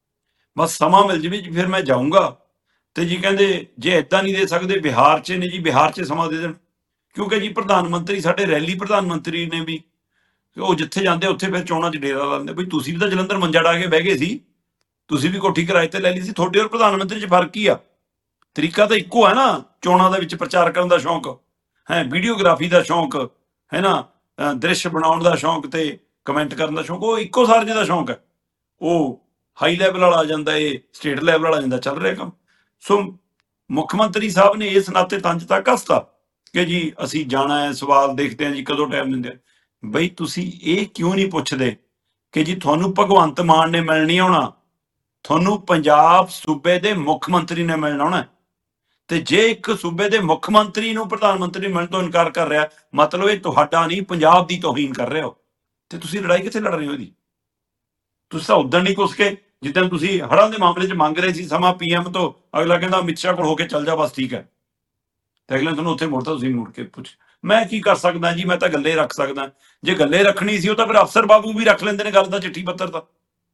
ਬਸ ਸਮਾਂ ਮਿਲ ਜਾਵੇ ਜੀ ਫਿਰ ਮੈਂ ਜਾਊਂਗਾ। ਤੇ ਜੀ ਕਹਿੰਦੇ ਜੇ ਇਦਾਂ ਨਹੀਂ ਦੇ ਸਕਦੇ, ਬਿਹਾਰ 'ਚ ਨੇ ਜੀ, ਬਿਹਾਰ 'ਚ ਸਮਾਂ ਦੇ ਦੇਣ। ਕਿਉਂਕਿ ਜੀ ਪ੍ਰਧਾਨ ਮੰਤਰੀ ਸਾਡੇ ਰੈਲੀ ਪ੍ਰਧਾਨ ਮੰਤਰੀ ਨੇ ਵੀ, ਉਹ ਜਿੱਥੇ ਜਾਂਦੇ ਉੱਥੇ ਫਿਰ ਚੋਣਾਂ 'ਚ ਡੇਰਾ ਲਾਉਂਦੇ। ਬਈ ਤੁਸੀਂ ਵੀ ਤਾਂ ਜਲੰਧਰ ਮੰਜਾ ਡਾ ਕੇ ਬਹਿ ਗਏ ਸੀ, ਤੁਸੀਂ ਵੀ ਕੋਠੀ ਕਿਰਾਏ ਤੇ ਲੈ ਲਈ ਸੀ। ਤੁਹਾਡੇ ਔਰ ਪ੍ਰਧਾਨ ਮੰਤਰੀ 'ਚ ਫਰਕ ਕੀ ਆ? ਤਰੀਕਾ ਤਾਂ ਇੱਕੋ ਹੈ ਨਾ, ਚੋਣਾਂ ਦੇ ਵਿੱਚ ਪ੍ਰਚਾਰ ਕਰਨ ਦਾ ਸ਼ੌਂਕ ਹੈ, ਵੀਡੀਓਗ੍ਰਾਫੀ ਦਾ ਸ਼ੌਂਕ ਹੈ ਨਾ, ਅਹ ਦ੍ਰਿਸ਼ ਬਣਾਉਣ ਦਾ ਸ਼ੌਂਕ ਤੇ ਕਮੈਂਟ ਕਰਨ ਦਾ ਸ਼ੌਂਕ, ਉਹ ਇੱਕੋ ਸਾਰਜੇ ਦਾ ਸ਼ੌਂਕ ਹੈ। ਉਹ ਹਾਈ ਲੈਵਲ ਵਾਲਾ ਆ ਜਾਂਦਾ, ਇਹ ਸਟੇਟ ਲੈਵਲ ਵਾਲਾ ਆ ਜਾਂਦਾ, ਚੱਲ ਰਿਹਾ ਕੰਮ। ਸੋ ਮੁੱਖ ਮੰਤਰੀ ਸਾਹਿਬ ਨੇ ਇਸ ਨਾਤੇ ਤੰਜ ਤਾਂ ਕੱਸਤਾ ਕਿ ਜੀ ਅਸੀਂ ਜਾਣਾ ਹੈ, ਸਵਾਲ ਦੇਖਦੇ ਹਾਂ ਜੀ ਕਦੋਂ ਟਾਈਮ ਦਿੰਦੇ ਆ। ਬਈ ਤੁਸੀਂ ਇਹ ਕਿਉਂ ਨਹੀਂ ਪੁੱਛਦੇ ਕਿ ਜੀ ਤੁਹਾਨੂੰ ਭਗਵੰਤ ਮਾਨ ਨੇ ਮਿਲਣ ਨਹੀਂ ਆਉਣਾ, ਤੁਹਾਨੂੰ ਪੰਜਾਬ ਸੂਬੇ ਦੇ ਮੁੱਖ ਮੰਤਰੀ ਨੇ ਮਿਲਣ ਆਉਣਾ। ਤੇ ਜੇ ਇੱਕ ਸੂਬੇ ਦੇ ਮੁੱਖ ਮੰਤਰੀ ਨੂੰ ਪ੍ਰਧਾਨ ਮੰਤਰੀ ਮਿਲਣ ਤੋਂ ਇਨਕਾਰ ਕਰ ਰਿਹਾ, ਮਤਲਬ ਇਹ ਤੁਹਾਡਾ ਨਹੀਂ, ਪੰਜਾਬ ਦੀ ਤੋਹੀਨ ਕਰ ਰਹੇ ਹੋ। ਤੇ ਤੁਸੀਂ ਲੜਾਈ ਕਿੱਥੇ ਲੜ ਰਹੇ ਹੋ ਇਹਦੀ? ਤੁਸੀਂ ਤਾਂ ਉਦੋਂ ਨਹੀਂ ਕੁਛ ਕੇ ਜਿੱਦਾਂ ਤੁਸੀਂ ਹੜ੍ਹਾਂ ਦੇ ਮਾਮਲੇ 'ਚ ਮੰਗ ਰਹੇ ਸੀ ਸਮਾਂ ਪੀਐਮ ਤੋਂ, ਅਗਲਾ ਕਹਿੰਦਾ ਅਮਿਤ ਸ਼ਾਹ ਕੋਲ ਹੋ ਕੇ ਚੱਲ ਜਾ ਬਸ ਠੀਕ ਹੈ, ਤੇ ਅਗਲੇ ਤੁਹਾਨੂੰ ਉੱਥੇ ਮੁੜਦਾ, ਤੁਸੀਂ ਮੁੜ ਕੇ ਪੁੱਛ ਮੈਂ ਕੀ ਕਰ ਸਕਦਾ ਜੀ, ਮੈਂ ਤਾਂ ਗੱਲੇ ਰੱਖ ਸਕਦਾ। ਜੇ ਗੱਲੇ ਰੱਖਣੀ ਸੀ ਉਹ ਤਾਂ ਫਿਰ ਅਫਸਰ ਬਾਬੂ ਵੀ ਰੱਖ ਲੈਂਦੇ ਨੇ ਗੱਲ ਦਾ, ਚਿੱਠੀ ਪੱਤਰ ਦਾ।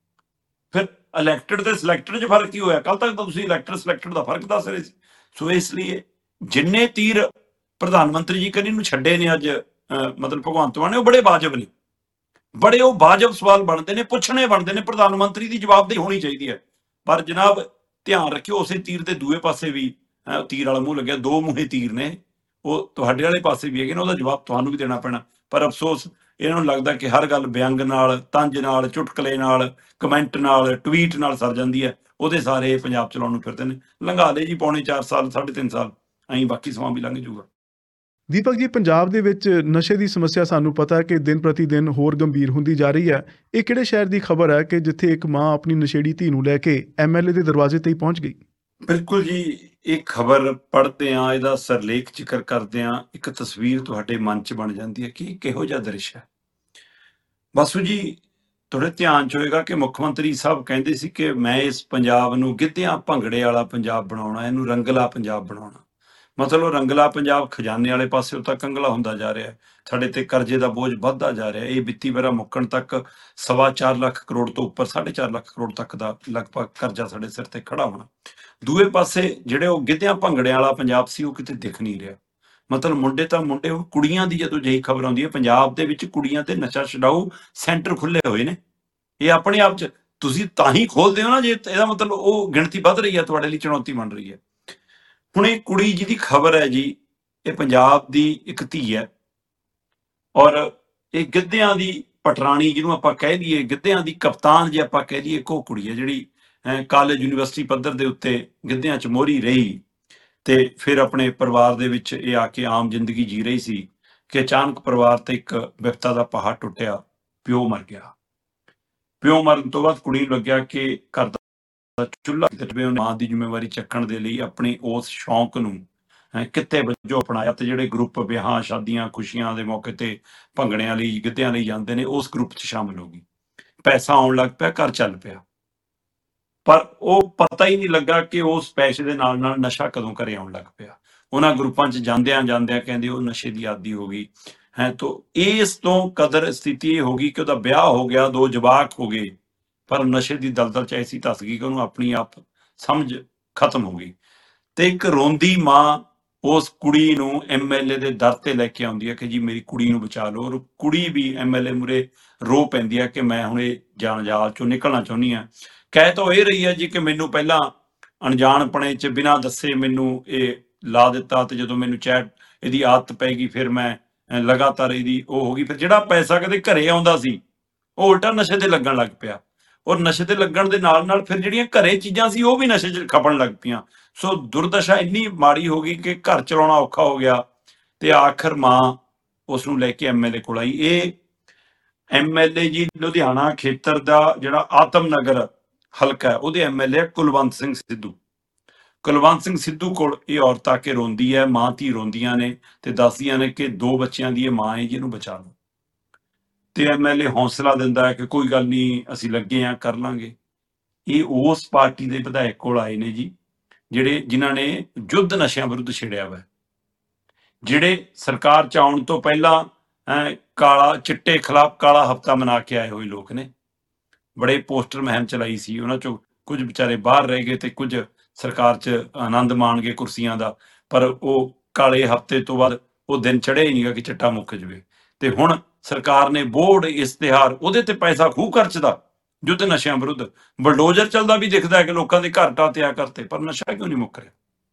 ਫਿਰ ਇਲੈਕਟਡ ਤੇ ਸਿਲੈਕਟਡ 'ਚ ਫਰਕ ਕੀ ਹੋਇਆ? ਕੱਲ ਤੱਕ ਤਾਂ ਤੁਸੀਂ ਇਲੈਕਟਡ ਸਿਲੈਕਟਡ ਦਾ ਫਰਕ ਦੱਸ ਰਹੇ ਸੀ। ਸੋ ਇਸ ਲਈ ਜਿੰਨੇ ਤੀਰ ਪ੍ਰਧਾਨ ਮੰਤਰੀ ਜੀ ਕਰੀ ਨੂੰ ਛੱਡੇ ਨੇ ਅੱਜ ਮਤਲਬ ਭਗਵੰਤ ਮਾਨ ਨੇ, ਉਹ ਬੜੇ ਵਾਜਬ ਨੇ, ਬੜੇ ਉਹ ਵਾਜਬ ਸਵਾਲ ਬਣਦੇ ਨੇ, ਪੁੱਛਣੇ ਬਣਦੇ ਨੇ, ਪ੍ਰਧਾਨ ਮੰਤਰੀ ਦੀ ਜਵਾਬਦੇਹੀ ਹੋਣੀ ਚਾਹੀਦੀ ਹੈ। ਪਰ ਜਨਾਬ ਧਿਆਨ ਰੱਖਿਓ ਉਸੇ ਤੀਰ ਦੇ ਦੂਏ ਪਾਸੇ ਵੀ ਤੀਰ ਵਾਲਾ ਮੂੰਹ ਲੱਗਿਆ, ਦੋ ਮੂੰਹੇ ਤੀਰ ਨੇ, ਉਹ ਤੁਹਾਡੇ ਵਾਲੇ ਪਾਸੇ ਵੀ ਹੈਗੇ ਨੇ, ਉਹਦਾ ਜਵਾਬ ਤੁਹਾਨੂੰ ਵੀ ਦੇਣਾ ਪੈਣਾ। ਪਰ ਅਫਸੋਸ ਇਹਨਾਂ ਨੂੰ ਲੱਗਦਾ ਕਿ ਹਰ ਗੱਲ ਵਿਅੰਗ ਨਾਲ, ਤੰਜ ਨਾਲ, ਚੁਟਕਲੇ ਨਾਲ, ਕਮੈਂਟ ਨਾਲ, ਟਵੀਟ ਨਾਲ ਸਰ ਜਾਂਦੀ ਹੈ। ਉਹਦੇ ਸਾਰੇ ਪੰਜਾਬ ਚਲਾਉਣ ਨੂੰ ਫਿਰਦੇ ਨੇ। ਲੰਘਾ ਲਏ ਜੀ ਪੌਣੇ ਚਾਰ ਸਾਲ, ਸਾਢੇ ਤਿੰਨ ਸਾਲ, ਐਂ ਬਾਕੀ ਸਮਾਂ ਵੀ ਲੰਘ ਜੂਗਾ। ਦੀਪਕ ਜੀ, ਪੰਜਾਬ ਦੇ ਵਿੱਚ ਨਸ਼ੇ ਦੀ ਸਮੱਸਿਆ ਸਾਨੂੰ ਪਤਾ ਹੈ ਕਿ ਦਿਨ ਪ੍ਰਤੀ ਦਿਨ ਹੋਰ ਗੰਭੀਰ ਹੁੰਦੀ ਜਾ ਰਹੀ ਹੈ। ਇਹ ਕਿਹੜੇ ਸ਼ਹਿਰ ਦੀ ਖਬਰ ਹੈ ਕਿ ਜਿੱਥੇ ਇੱਕ ਮਾਂ ਆਪਣੀ ਨਸ਼ੇੜੀ ਧੀ ਨੂੰ ਲੈ ਕੇ ਐਮਐਲਏ ਦੇ ਦਰਵਾਜ਼ੇ ਤੇ ਹੀ ਪਹੁੰਚ ਗਈ? ਬਿਲਕੁਲ ਜੀ, ਇਹ ਖਬਰ ਪੜ੍ਹਦੇ ਹਾਂ, ਇਹਦਾ ਸਰਲੇਖ ਜ਼ਿਕਰ ਕਰਦੇ ਹਾਂ, ਇੱਕ ਤਸਵੀਰ ਤੁਹਾਡੇ ਮਨ 'ਚ ਬਣ ਜਾਂਦੀ ਹੈ ਕਿ ਕਿਹੋ ਜਿਹਾ ਦ੍ਰਿਸ਼ ਹੈ। ਬਾਸੂ ਜੀ ਤੁਹਾਡੇ ਧਿਆਨ 'ਚ ਹੋਏਗਾ ਕਿ ਮੁੱਖ ਮੰਤਰੀ ਸਾਹਿਬ ਕਹਿੰਦੇ ਸੀ ਕਿ ਮੈਂ ਇਸ ਪੰਜਾਬ ਨੂੰ ਗਿੱਧਿਆਂ ਭੰਗੜੇ ਵਾਲਾ ਪੰਜਾਬ ਬਣਾਉਣਾ, ਇਹਨੂੰ ਰੰਗਲਾ ਪੰਜਾਬ ਬਣਾਉਣਾ। ਮਤਲਬ ਰੰਗਲਾ ਪੰਜਾਬ ਖਜ਼ਾਨੇ ਵਾਲੇ ਪਾਸੇ ਤਾਂ ਕੰਗਲਾ ਹੁੰਦਾ ਜਾ ਰਿਹਾ, ਸਾਡੇ ਤੇ ਕਰਜ਼ੇ ਦਾ ਬੋਝ ਵੱਧਦਾ ਜਾ ਰਿਹਾ। ਇਹ ਵਿੱਤੀ ਵਰ੍ਹਾ ਮੁੱਕਣ ਤੱਕ ਸਵਾ ਚਾਰ ਲੱਖ ਕਰੋੜ ਤੋਂ ਉੱਪਰ ਸਾਢੇ ਚਾਰ ਲੱਖ ਕਰੋੜ ਤੱਕ ਦਾ ਲਗਭਗ ਕਰਜ਼ਾ ਸਾਡੇ ਸਿਰ ਤੇ ਖੜਾ ਹੋਣਾ। ਦੂਏ ਪਾਸੇ ਜਿਹੜੇ ਉਹ ਗਿੱਧਿਆਂ ਭੰਗੜਿਆਂ ਵਾਲਾ ਪੰਜਾਬ ਸੀ, ਉਹ ਕਿਤੇ ਦਿਖ ਨਹੀਂ ਰਿਹਾ। ਮਤਲਬ ਮੁੰਡੇ ਤਾਂ ਮੁੰਡੇ, ਉਹ ਕੁੜੀਆਂ ਦੀ ਜਦੋਂ ਜਿਹੀ ਖਬਰ ਆਉਂਦੀ ਹੈ, ਪੰਜਾਬ ਦੇ ਵਿੱਚ ਕੁੜੀਆਂ ਤੇ ਨਸ਼ਾ ਛਡਾਊ ਸੈਂਟਰ ਖੁੱਲੇ ਹੋਏ ਨੇ। ਇਹ ਆਪਣੇ ਆਪ ਚ ਤੁਸੀਂ ਤਾਂ ਹੀ ਖੋਲਦੇ ਹੋ ਨਾ, ਜੇ ਇਹਦਾ ਮਤਲਬ ਉਹ ਗਿਣਤੀ ਵੱਧ ਰਹੀ ਹੈ, ਤੁਹਾਡੇ ਲਈ ਚੁਣੌਤੀ ਬਣ ਰਹੀ ਹੈ। ਹੁਣ ਇਹ ਕੁੜੀ ਜਿਹਦੀ ਖਬਰ ਹੈ ਜੀ, ਇਹ ਪੰਜਾਬ ਦੀ ਇੱਕ ਧੀ ਹੈ, ਔਰ ਇਹ ਗਿੱਧਿਆਂ ਦੀ ਪਟਰਾਣੀ ਜਿਹਨੂੰ ਆਪਾਂ ਕਹਿ ਦਈਏ, ਗਿੱਧਿਆਂ ਦੀ ਕਪਤਾਨ ਜੇ ਆਪਾਂ ਕਹਿ ਦਈਏ, ਇੱਕ ਉਹ ਕੁੜੀ ਹੈ ਜਿਹੜੀ ਕਾਲਜ ਯੂਨੀਵਰਸਿਟੀ ਪੱਧਰ ਦੇ ਉੱਤੇ ਗਿੱਧਿਆਂ ਚ ਮੋਹਰੀ ਰਹੀ, ਤੇ ਫਿਰ ਆਪਣੇ ਪਰਿਵਾਰ ਦੇ ਵਿੱਚ ਇਹ ਆ ਕੇ ਆਮ ਜ਼ਿੰਦਗੀ ਜੀ ਰਹੀ ਸੀ ਕਿ ਅਚਾਨਕ ਪਰਿਵਾਰ ਤੇ ਇੱਕ ਵਿਪਤਾ ਦਾ ਪਹਾੜ ਟੁੱਟਿਆ, ਪਿਓ ਮਰ ਗਿਆ। ਪਿਓ ਮਰਨ ਤੋਂ ਬਾਅਦ ਕੁੜੀ ਨੂੰ ਲੱਗਿਆ ਕਿ ਘਰ ਦਾ ਚੁੱਲ੍ਹਾ ਕਿਤੇ ਮਾਂ ਦੀ ਜ਼ਿੰਮੇਵਾਰੀ ਚੱਕਣ ਦੇ ਲਈ ਆਪਣੇ ਉਸ ਸ਼ੌਂਕ ਨੂੰ ਕਿੱਤੇ ਵਜੋਂ ਅਪਣਾਇਆ, ਤੇ ਜਿਹੜੇ ਗਰੁੱਪ ਵਿਆਹਾਂ ਸ਼ਾਦੀਆਂ ਖੁਸ਼ੀਆਂ ਦੇ ਮੌਕੇ ਤੇ ਭੰਗੜਿਆਂ ਲਈ ਗਿੱਧਿਆਂ ਲਈ ਜਾਂਦੇ ਨੇ, ਉਸ ਗਰੁੱਪ 'ਚ ਸ਼ਾਮਿਲ ਹੋ ਗਈ। ਪੈਸਾ ਆਉਣ ਲੱਗ ਪਿਆ, ਘਰ ਚੱਲ ਪਿਆ, ਪਰ ਉਹ ਪਤਾ ਹੀ ਨਹੀਂ ਲੱਗਾ ਕਿ ਉਸ ਪੈਸੇ ਦੇ ਨਾਲ ਨਾਲ ਨਸ਼ਾ ਕਦੋਂ ਘਰੇ ਆਉਣ ਲੱਗ ਪਿਆ। ਉਹਨਾਂ ਗਰੁੱਪਾਂ 'ਚ ਜਾਂਦਿਆਂ ਜਾਂਦਿਆਂ ਕਹਿੰਦੇ ਉਹ ਨਸ਼ੇ ਦੀ ਆਦੀ ਹੋ ਗਈ ਹੈ। ਤੋਂ ਇਸ ਤੋਂ ਕਦਰ ਸਥਿਤੀ ਇਹ ਹੋ ਗਈ ਕਿ ਉਹਦਾ ਵਿਆਹ ਹੋ ਗਿਆ, ਦੋ ਜਵਾਕ ਹੋ ਗਏ, ਪਰ ਨਸ਼ੇ ਦੀ ਦਲਦਲ 'ਚ ਐਸੀ ਧਸ ਗਈ ਕਿ ਉਹਨੂੰ ਆਪਣੀ ਆਪ ਸਮਝ ਖਤਮ ਹੋ ਗਈ। ਤੇ ਇੱਕ ਰੋਂਦੀ ਮਾਂ ਉਸ ਕੁੜੀ ਨੂੰ ਐਮਐਲਏ ਦੇ ਦਰ ਤੇ ਲੈ ਕੇ ਆਉਂਦੀ ਹੈ ਕਿ ਜੀ ਮੇਰੀ ਕੁੜੀ ਨੂੰ ਬਚਾ ਲਓ, ਔਰ ਕੁੜੀ ਵੀ ਐਮਐਲਏ ਮੂਰੇ ਰੋ ਪੈਂਦੀ ਹੈ ਕਿ ਮੈਂ ਹੁਣ ਇਹ ਜੰਜਾਲ ਚੋਂ ਨਿਕਲਣਾ ਚਾਹੁੰਦੀ ਹਾਂ। ਕਹਿ ਤਾਂ ਇਹ ਰਹੀ ਹੈ ਜੀ ਕਿ ਮੈਨੂੰ ਪਹਿਲਾਂ ਅਣਜਾਣਪਣੇ 'ਚ ਬਿਨਾਂ ਦੱਸੇ ਮੈਨੂੰ ਇਹ ਲਾ ਦਿੱਤਾ, ਤੇ ਜਦੋਂ ਮੈਨੂੰ ਚੈਟ ਇਹਦੀ ਆਦਤ ਪੈ ਗਈ, ਫਿਰ ਮੈਂ ਲਗਾਤਾਰ ਇਹਦੀ ਉਹ ਹੋ ਗਈ। ਫਿਰ ਜਿਹੜਾ ਪੈਸਾ ਕਦੇ ਘਰੇ ਆਉਂਦਾ ਸੀ, ਉਹ ਉਲਟਾ ਨਸ਼ੇ ਤੇ ਲੱਗਣ ਲੱਗ ਪਿਆ, ਔਰ ਨਸ਼ੇ ਤੇ ਲੱਗਣ ਦੇ ਨਾਲ ਨਾਲ ਫਿਰ ਜਿਹੜੀਆਂ ਘਰੇ ਚੀਜ਼ਾਂ ਸੀ ਉਹ ਵੀ ਨਸ਼ੇ 'ਚ ਖਪਣ ਲੱਗ ਪਈਆਂ। ਸੋ ਦੁਰਦਸ਼ਾ ਇੰਨੀ ਮਾੜੀ ਹੋ ਗਈ ਕਿ ਘਰ ਚਲਾਉਣਾ ਔਖਾ ਹੋ ਗਿਆ, ਤੇ ਆਖਰ ਮਾਂ ਉਸ ਨੂੰ ਲੈ ਕੇ ਐਮਐਲਏ ਕੋਲ ਆਈ। ਇਹ ਐਮਐਲਏ ਜੀ ਲੁਧਿਆਣਾ ਖੇਤਰ ਦਾ ਜਿਹੜਾ ਆਤਮ ਨਗਰ ਹਲਕਾ ਹੈ, ਉਹਦੇ ਐਮਐਲਏ ਕੁਲਵੰਤ ਸਿੰਘ ਸਿੱਧੂ। ਕੁਲਵੰਤ ਸਿੰਘ ਸਿੱਧੂ ਕੋਲ ਇਹ ਔਰਤ ਆ ਕੇ ਰੋਂਦੀ ਹੈ, ਮਾਂ ਧੀ ਰੋਂਦੀਆਂ ਨੇ ਤੇ ਦੱਸਦੀਆਂ ਨੇ ਕਿ ਦੋ ਬੱਚਿਆਂ ਦੀ ਇਹ ਮਾਂ ਹੈ, ਜਿਹਨੂੰ ਬਚਾ ਲਓ। ਤੇ ਐਮਐਲਏ ਹੌਸਲਾ ਦਿੰਦਾ ਹੈ ਕਿ ਕੋਈ ਗੱਲ ਨਹੀਂ, ਅਸੀਂ ਲੱਗੇ ਆ, ਕਰ ਲਾਂਗੇ। ਇਹ ਉਸ ਪਾਰਟੀ ਦੇ ਵਿਧਾਇਕ ਕੋਲ ਆਏ ਨੇ ਜੀ, ਜਿਹੜੇ ਜਿਨ੍ਹਾਂ ਨੇ ਯੁੱਧ ਨਸ਼ਿਆਂ ਵਿਰੁੱਧ ਛੇੜਿਆ ਵਾ, ਜਿਹੜੇ ਸਰਕਾਰ ਚ ਆਉਣ ਤੋਂ ਪਹਿਲਾਂ ਕਾਲਾ ਚਿੱਟੇ ਖਿਲਾਫ ਕਾਲਾ ਹਫਤਾ ਮਨਾ ਕੇ ਆਏ ਹੋਏ ਲੋਕ ਨੇ। ਬੜੇ ਪੋਸਟਰ ਮੁਹਿੰਮ ਚਲਾਈ ਸੀ, ਉਹਨਾਂ ਚੋਂ ਕੁਝ ਵਿਚਾਰੇ ਬਾਹਰ ਰਹਿ ਗਏ ਤੇ ਕੁਝ ਸਰਕਾਰ ਚ ਆਨੰਦ ਮਾਣ ਗਏ ਕੁਰਸੀਆਂ ਦਾ, ਪਰ ਉਹ ਕਾਲੇ ਹਫਤੇ ਤੋਂ ਬਾਅਦ ਉਹ ਦਿਨ ਚੜ੍ਹਿਆ ਹੀ ਨਹੀਂਗਾ ਕਿ ਚਿੱਟਾ ਮੁੱਕ ਜਾਵੇ। ਤੇ ਹੁਣ ਸਰਕਾਰ ਨੇ ਬੋਰਡ ਇਸ਼ਤਿਹਾਰ, ਉਹਦੇ ਤੇ ਪੈਸਾ ਖੂਹ ਖਰਚਦਾ ਯੁੱਧ ਨਸ਼ਿਆਂ ਵਿਰੁੱਧ, ਬਲਡੋਜ਼ਰ ਚੱਲਦਾ ਵੀ ਦਿਖਦਾ ਹੈ ਕਿ ਲੋਕਾਂ ਦੇ ਘਰ ਢਾਹ ਕਰਤੇ, ਪਰ ਨਸ਼ਾ ਕਿਉਂ ਨਹੀਂ ਮੁੱਕ ਰਿਹਾ?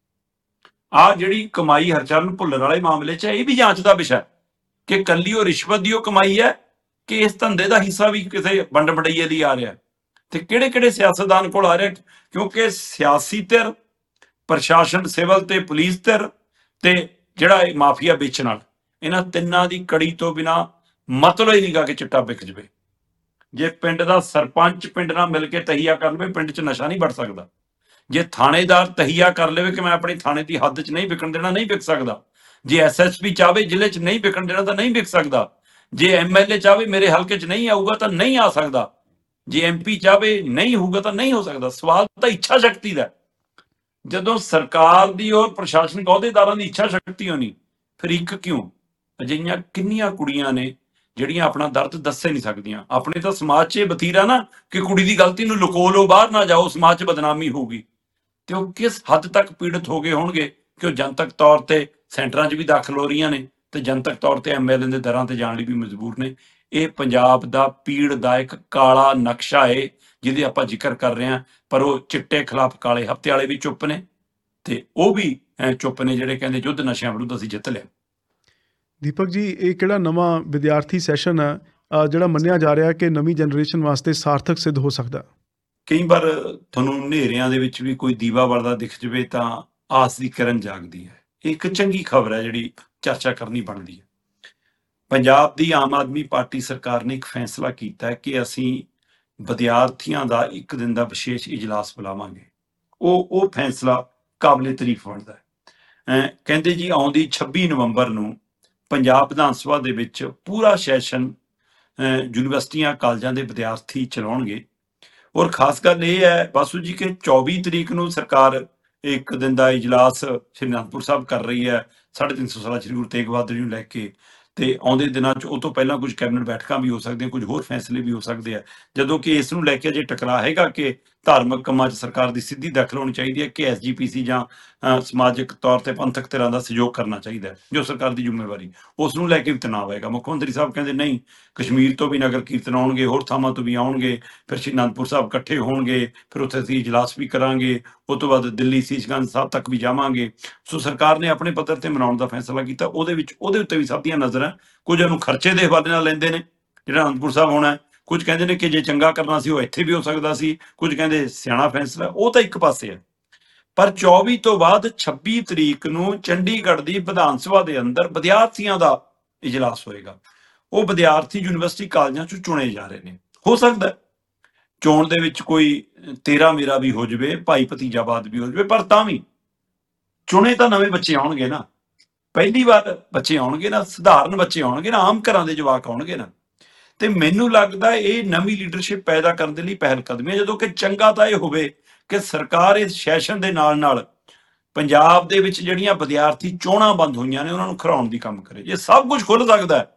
ਆ ਜਿਹੜੀ ਕਮਾਈ ਹਰਚਰਨ ਭੁੱਲਰ ਵਾਲੇ ਮਾਮਲੇ 'ਚ ਇਹ ਵੀ ਜਾਂਚ ਦਾ ਵਿਸ਼ਾ ਕਿ ਕੱਲੀ ਉਹ ਰਿਸ਼ਵਤ ਦੀ ਉਹ ਕਮਾਈ ਹੈ ਕਿ ਇਸ ਧੰਦੇ ਦਾ ਹਿੱਸਾ ਵੀ ਕਿਸੇ ਵੰਡ ਵੰਡਈਏ ਲਈ ਆ ਰਿਹਾ, ਤੇ ਕਿਹੜੇ ਕਿਹੜੇ ਸਿਆਸਤਦਾਨ ਕੋਲ ਆ ਰਿਹਾ। ਕਿਉਂਕਿ ਸਿਆਸੀ ਧਿਰ, ਪ੍ਰਸ਼ਾਸਨ, ਸਿਵਲ ਤੇ ਪੁਲਿਸ ਧਿਰ, ਤੇ ਜਿਹੜਾ ਇਹ ਮਾਫੀਆ ਵੇਚਣ ਵਾਲਾ, ਇਹਨਾਂ ਤਿੰਨਾਂ ਦੀ ਕੜੀ ਤੋਂ ਬਿਨਾਂ ਮਤਲਬ ਹੀ ਨਹੀਂਗਾ ਕਿ ਚਿੱਟਾ ਵਿਕ ਜਵੇ। ਜੇ ਪਿੰਡ ਦਾ ਸਰਪੰਚ ਪਿੰਡ ਨਾਲ ਮਿਲ ਕੇ ਤਹੀਆ ਕਰ ਲਵੇ, ਪਿੰਡ 'ਚ ਨਸ਼ਾ ਨਹੀਂ ਵੜ ਸਕਦਾ। ਜੇ ਥਾਣੇਦਾਰ ਤਹੀਆ ਕਰ ਲਵੇ ਕਿ ਮੈਂ ਆਪਣੀ ਥਾਣੇ ਦੀ ਹੱਦ 'ਚ ਨਹੀਂ ਵਿਕਣ ਦੇਣਾ, ਨਹੀਂ ਵਿਕ ਸਕਦਾ। ਜੇ ਐਸਐਸਪੀ ਚਾਹਵੇ ਜ਼ਿਲ੍ਹੇ 'ਚ ਨਹੀਂ ਵਿਕਣ ਦੇਣਾ ਤਾਂ ਨਹੀਂ ਵਿਕ ਸਕਦਾ। ਜੇ ਐਮਐਲਏ ਚਾਹਵੇ ਮੇਰੇ ਹਲਕੇ 'ਚ ਨਹੀਂ ਆਊਗਾ ਤਾਂ ਨਹੀਂ ਆ ਸਕਦਾ। ਜੇ ਐਮਪੀ ਚਾਹਵੇ ਨਹੀਂ ਹੋਊਗਾ ਤਾਂ ਨਹੀਂ ਹੋ ਸਕਦਾ। ਸਵਾਲ ਤਾਂ ਇੱਛਾ ਸ਼ਕਤੀ ਦਾ। ਜਦੋਂ ਸਰਕਾਰ ਦੀ ਔਰ ਪ੍ਰਸ਼ਾਸਨਿਕ ਅਹੁਦੇਦਾਰਾਂ ਦੀ ਇੱਛਾ ਸ਼ਕਤੀ ਹੋਣੀ, ਫਿਰ ਇੱਕ ਕਿਉਂ ਅਜਿਹੀਆਂ ਕਿੰਨੀਆਂ ਕੁੜੀਆਂ ਨੇ ਜਿਹੜੀਆਂ ਆਪਣਾ ਦਰਦ ਦੱਸੇ ਨਹੀਂ ਸਕਦੀਆਂ। ਆਪਣੇ ਤਾਂ ਸਮਾਜ 'ਚ ਬਥੀਰਾ ਨਾ ਕਿ ਕੁੜੀ ਦੀ ਗਲਤੀ ਨੂੰ ਲੁਕੋ ਲਓ, ਬਾਹਰ ਨਾ ਜਾਓ, ਸਮਾਜ 'ਚ ਬਦਨਾਮੀ ਹੋਊਗੀ। ਤੇ ਉਹ ਕਿਸ ਹੱਦ ਤੱਕ ਪੀੜਤ ਹੋ ਗਏ ਹੋਣਗੇ ਕਿ ਉਹ ਜਨਤਕ ਤੌਰ ਤੇ ਸੈਂਟਰਾਂ 'ਚ ਵੀ ਦਾਖਲ ਹੋ ਰਹੀਆਂ ਨੇ ਤੇ ਜਨਤਕ ਤੌਰ ਤੇ ਐਮਐਲਏ ਦੇ ਦਰਾਂ ਤੇ ਜਾਣ ਲਈ ਵੀ ਮਜਬੂਰ ਨੇ। ਇਹ ਪੰਜਾਬ ਦਾ ਪੀੜਦਾਇਕ ਕਾਲਾ ਨਕਸ਼ਾ ਹੈ ਜਿਹਦੇ ਆਪਾਂ ਜ਼ਿਕਰ ਕਰ ਰਹੇ ਹਾਂ, ਪਰ ਉਹ ਚਿੱਟੇ ਖਿਲਾਫ ਕਾਲੇ ਹਫ਼ਤੇ ਵਾਲੇ ਵੀ ਚੁੱਪ ਨੇ ਤੇ ਉਹ ਵੀ ਚੁੱਪ ਨੇ ਜਿਹੜੇ ਕਹਿੰਦੇ ਯੁੱਧ ਨਸ਼ਿਆਂ ਵਿਰੁੱਧ ਅਸੀਂ ਜਿੱਤ ਲਿਆ। ਦੀਪਕ ਜੀ, ਇਹ ਕਿਹੜਾ ਨਵਾਂ ਵਿਦਿਆਰਥੀ ਸੈਸ਼ਨ ਹੈ ਜਿਹੜਾ ਮੰਨਿਆ ਜਾ ਰਿਹਾ ਕਿ ਨਵੀਂ ਜਨਰੇਸ਼ਨ ਵਾਸਤੇ ਸਾਰਥਕ ਸਿੱਧ ਹੋ ਸਕਦਾ? ਕਈ ਵਾਰ ਤੁਹਾਨੂੰ ਹਨੇਰਿਆਂ ਦੇ ਵਿੱਚ ਵੀ ਕੋਈ ਦੀਵਾ ਬਲਦਾ ਦਿਖ ਜਵੇ ਤਾਂ ਆਸ ਦੀ ਕਿਰਨ ਜਾਗਦੀ ਹੈ। ਇਹ ਇੱਕ ਚੰਗੀ ਖਬਰ ਹੈ ਜਿਹੜੀ ਚਰਚਾ ਕਰਨੀ ਬਣਦੀ ਹੈ। ਪੰਜਾਬ ਦੀ ਆਮ ਆਦਮੀ ਪਾਰਟੀ ਸਰਕਾਰ ਨੇ ਇੱਕ ਫੈਸਲਾ ਕੀਤਾ ਹੈ ਕਿ ਅਸੀਂ ਵਿਦਿਆਰਥੀਆਂ ਦਾ ਇੱਕ ਦਿਨ ਦਾ ਵਿਸ਼ੇਸ਼ ਇਜਲਾਸ ਬੁਲਾਵਾਂਗੇ। ਉਹ ਉਹ ਫੈਸਲਾ ਕਾਬਲੇ ਤਾਰੀਫ ਬਣਦਾ ਹੈ। ਕਹਿੰਦੇ ਜੀ ਆਉਂਦੀ ਛੱਬੀ ਨਵੰਬਰ ਨੂੰ ਪੰਜਾਬ ਵਿਧਾਨ ਸਭਾ ਦੇ ਵਿੱਚ ਪੂਰਾ ਸੈਸ਼ਨ ਯੂਨੀਵਰਸਿਟੀਆਂ ਕਾਲਜਾਂ ਦੇ ਵਿਦਿਆਰਥੀ ਚਲਾਉਣਗੇ। ਔਰ ਖਾਸ ਗੱਲ ਇਹ ਹੈ ਬਾਸੂ ਜੀ ਕਿ ਚੌਵੀ ਤਰੀਕ ਨੂੰ ਸਰਕਾਰ ਇੱਕ ਦਿਨ ਦਾ ਇਜਲਾਸ ਸ਼੍ਰੀ ਅਨੰਦਪੁਰ ਸਾਹਿਬ ਕਰ ਰਹੀ ਹੈ ਸਾਢੇ ਤਿੰਨ ਸੌ ਸਾਲਾ ਸ਼੍ਰੀ ਗੁਰੂ ਤੇਗ ਬਹਾਦਰ ਜੀ ਨੂੰ ਲੈ ਕੇ, ਤੇ ਆਉਂਦੇ ਦਿਨਾਂ 'ਚ ਉਹ ਤੋਂ ਪਹਿਲਾਂ ਕੁਝ ਕੈਬਨਿਟ ਬੈਠਕਾਂ ਵੀ ਹੋ ਸਕਦੀਆਂ, ਕੁਝ ਹੋਰ ਫੈਸਲੇ ਵੀ ਹੋ ਸਕਦੇ ਆ। ਜਦੋਂ ਕਿ ਇਸ ਨੂੰ ਲੈ ਕੇ ਜੇ ਟਕਰਾਅ ਹੈਗਾ ਕਿ ਧਾਰਮਿਕ ਕੰਮਾਂ 'ਚ ਸਰਕਾਰ ਦੀ ਸਿੱਧੀ ਦਖਲ ਹੋਣੀ ਚਾਹੀਦੀ ਹੈ ਕਿ ਐਸ ਜੀ ਪੀ ਸੀ ਜਾਂ ਅ, ਸਮਾਜਿਕ ਤੌਰ ਤੇ ਪੰਥਕ ਧਿਰਾਂ ਦਾ ਸਹਿਯੋਗ ਕਰਨਾ ਚਾਹੀਦਾ ਹੈ, ਜੋ ਸਰਕਾਰ ਦੀ ਜ਼ਿੰਮੇਵਾਰੀ ਉਸ ਨੂੰ ਲੈ ਕੇ ਵੀ ਤਣਾਅ ਹੋਏਗਾ। ਮੁੱਖ ਮੰਤਰੀ ਸਾਹਿਬ ਕਹਿੰਦੇ ਨਹੀਂ, ਕਸ਼ਮੀਰ ਤੋਂ ਵੀ ਨਗਰ ਕੀਰਤਨ ਆਉਣਗੇ, ਹੋਰ ਥਾਵਾਂ ਤੋਂ ਵੀ ਆਉਣਗੇ, ਫਿਰ ਸ਼੍ਰੀ ਅਨੰਦਪੁਰ ਸਾਹਿਬ ਇਕੱਠੇ ਹੋਣਗੇ, ਫਿਰ ਉੱਥੇ ਅਸੀਂ ਇਜਲਾਸ ਵੀ ਕਰਾਂਗੇ, ਉਸ ਤੋਂ ਬਾਅਦ ਦਿੱਲੀ ਸੀਸਗੰਜ ਸਾਹਿਬ ਤੱਕ ਵੀ ਜਾਵਾਂਗੇ। ਸੋ ਸਰਕਾਰ ਨੇ ਆਪਣੇ ਪੱਧਰ ਤੇ ਮਨਾਉਣ ਦਾ ਫੈਸਲਾ ਕੀਤਾ। ਉਹਦੇ ਵਿੱਚ ਉਹਦੇ ਉੱਤੇ ਵੀ ਸਭ ਦੀਆਂ ਨਜ਼ਰਾਂ, ਕੁਝ ਉਹਨੂੰ ਖਰਚੇ ਦੇ ਹਵਾਲੇ ਨਾਲ ਲੈਂਦੇ ਨੇ ਜਿਹੜਾ ਅਨੰਦਪੁਰ ਸਾਹਿਬ ਹੋਣਾ ਹੈ, ਕੁਝ ਕਹਿੰਦੇ ਨੇ ਕਿ ਜੇ ਚੰਗਾ ਕਰਨਾ ਸੀ ਉਹ ਇੱਥੇ ਵੀ ਹੋ ਸਕਦਾ ਸੀ, ਕੁਝ ਕਹਿੰਦੇ ਸਿਆਣਾ ਫੈਸਲਾ, ਉਹ ਤਾਂ ਇੱਕ ਪਾਸੇ ਹੈ। ਪਰ ਚੌਵੀ ਤੋਂ ਬਾਅਦ ਛੱਬੀ ਤਰੀਕ ਨੂੰ ਚੰਡੀਗੜ੍ਹ ਦੀ ਵਿਧਾਨ ਸਭਾ ਦੇ ਅੰਦਰ ਵਿਦਿਆਰਥੀਆਂ ਦਾ ਇਜਲਾਸ ਹੋਏਗਾ। ਉਹ ਵਿਦਿਆਰਥੀ ਯੂਨੀਵਰਸਿਟੀ ਕਾਲਜਾਂ ਚੋਂ ਚੁਣੇ ਜਾ ਰਹੇ ਨੇ। ਹੋ ਸਕਦਾ ਹੈ ਚੋਣ ਦੇ ਵਿੱਚ ਕੋਈ ਤੇਰਾ ਮੇਰਾ ਵੀ ਹੋ ਜਾਵੇ, ਭਾਈ ਭਤੀਜਾਵਾਦ ਵੀ ਹੋ ਜਾਵੇ, ਪਰ ਤਾਂ ਵੀ ਚੁਣੇ ਤਾਂ ਨਵੇਂ ਬੱਚੇ ਆਉਣਗੇ ਨਾ, ਪਹਿਲੀ ਵਾਰ ਬੱਚੇ ਆਉਣਗੇ ਨਾ, ਸਧਾਰਨ ਬੱਚੇ ਆਉਣਗੇ ਨਾ, ਆਮ ਘਰਾਂ ਦੇ ਜਵਾਕ ਆਉਣਗੇ ਨਾ। ਤੇ ਮੈਨੂੰ ਲੱਗਦਾ ਇਹ ਨਵੀਂ ਲੀਡਰਸ਼ਿਪ ਪੈਦਾ ਕਰਨ ਦੇ ਲਈ ਪਹਿਲ ਕਦਮੀ ਹੈ। ਜਦੋਂ ਕਿ ਚੰਗਾ ਤਾਂ ਇਹ ਹੋਵੇ ਕਿ ਸਰਕਾਰ ਇਸ ਸੈਸ਼ਨ ਦੇ ਨਾਲ ਨਾਲ ਪੰਜਾਬ ਦੇ ਵਿੱਚ ਜਿਹੜੀਆਂ ਵਿਦਿਆਰਥੀ ਚੋਣਾਂ ਬੰਦ ਹੋਈਆਂ ਨੇ ਉਹਨਾਂ ਨੂੰ ਖਰਾਉਣ ਦੀ ਕੰਮ ਕਰੇ। ਜੇ ਸਭ ਕੁਝ ਖੁੱਲ ਸਕਦਾ ਹੈ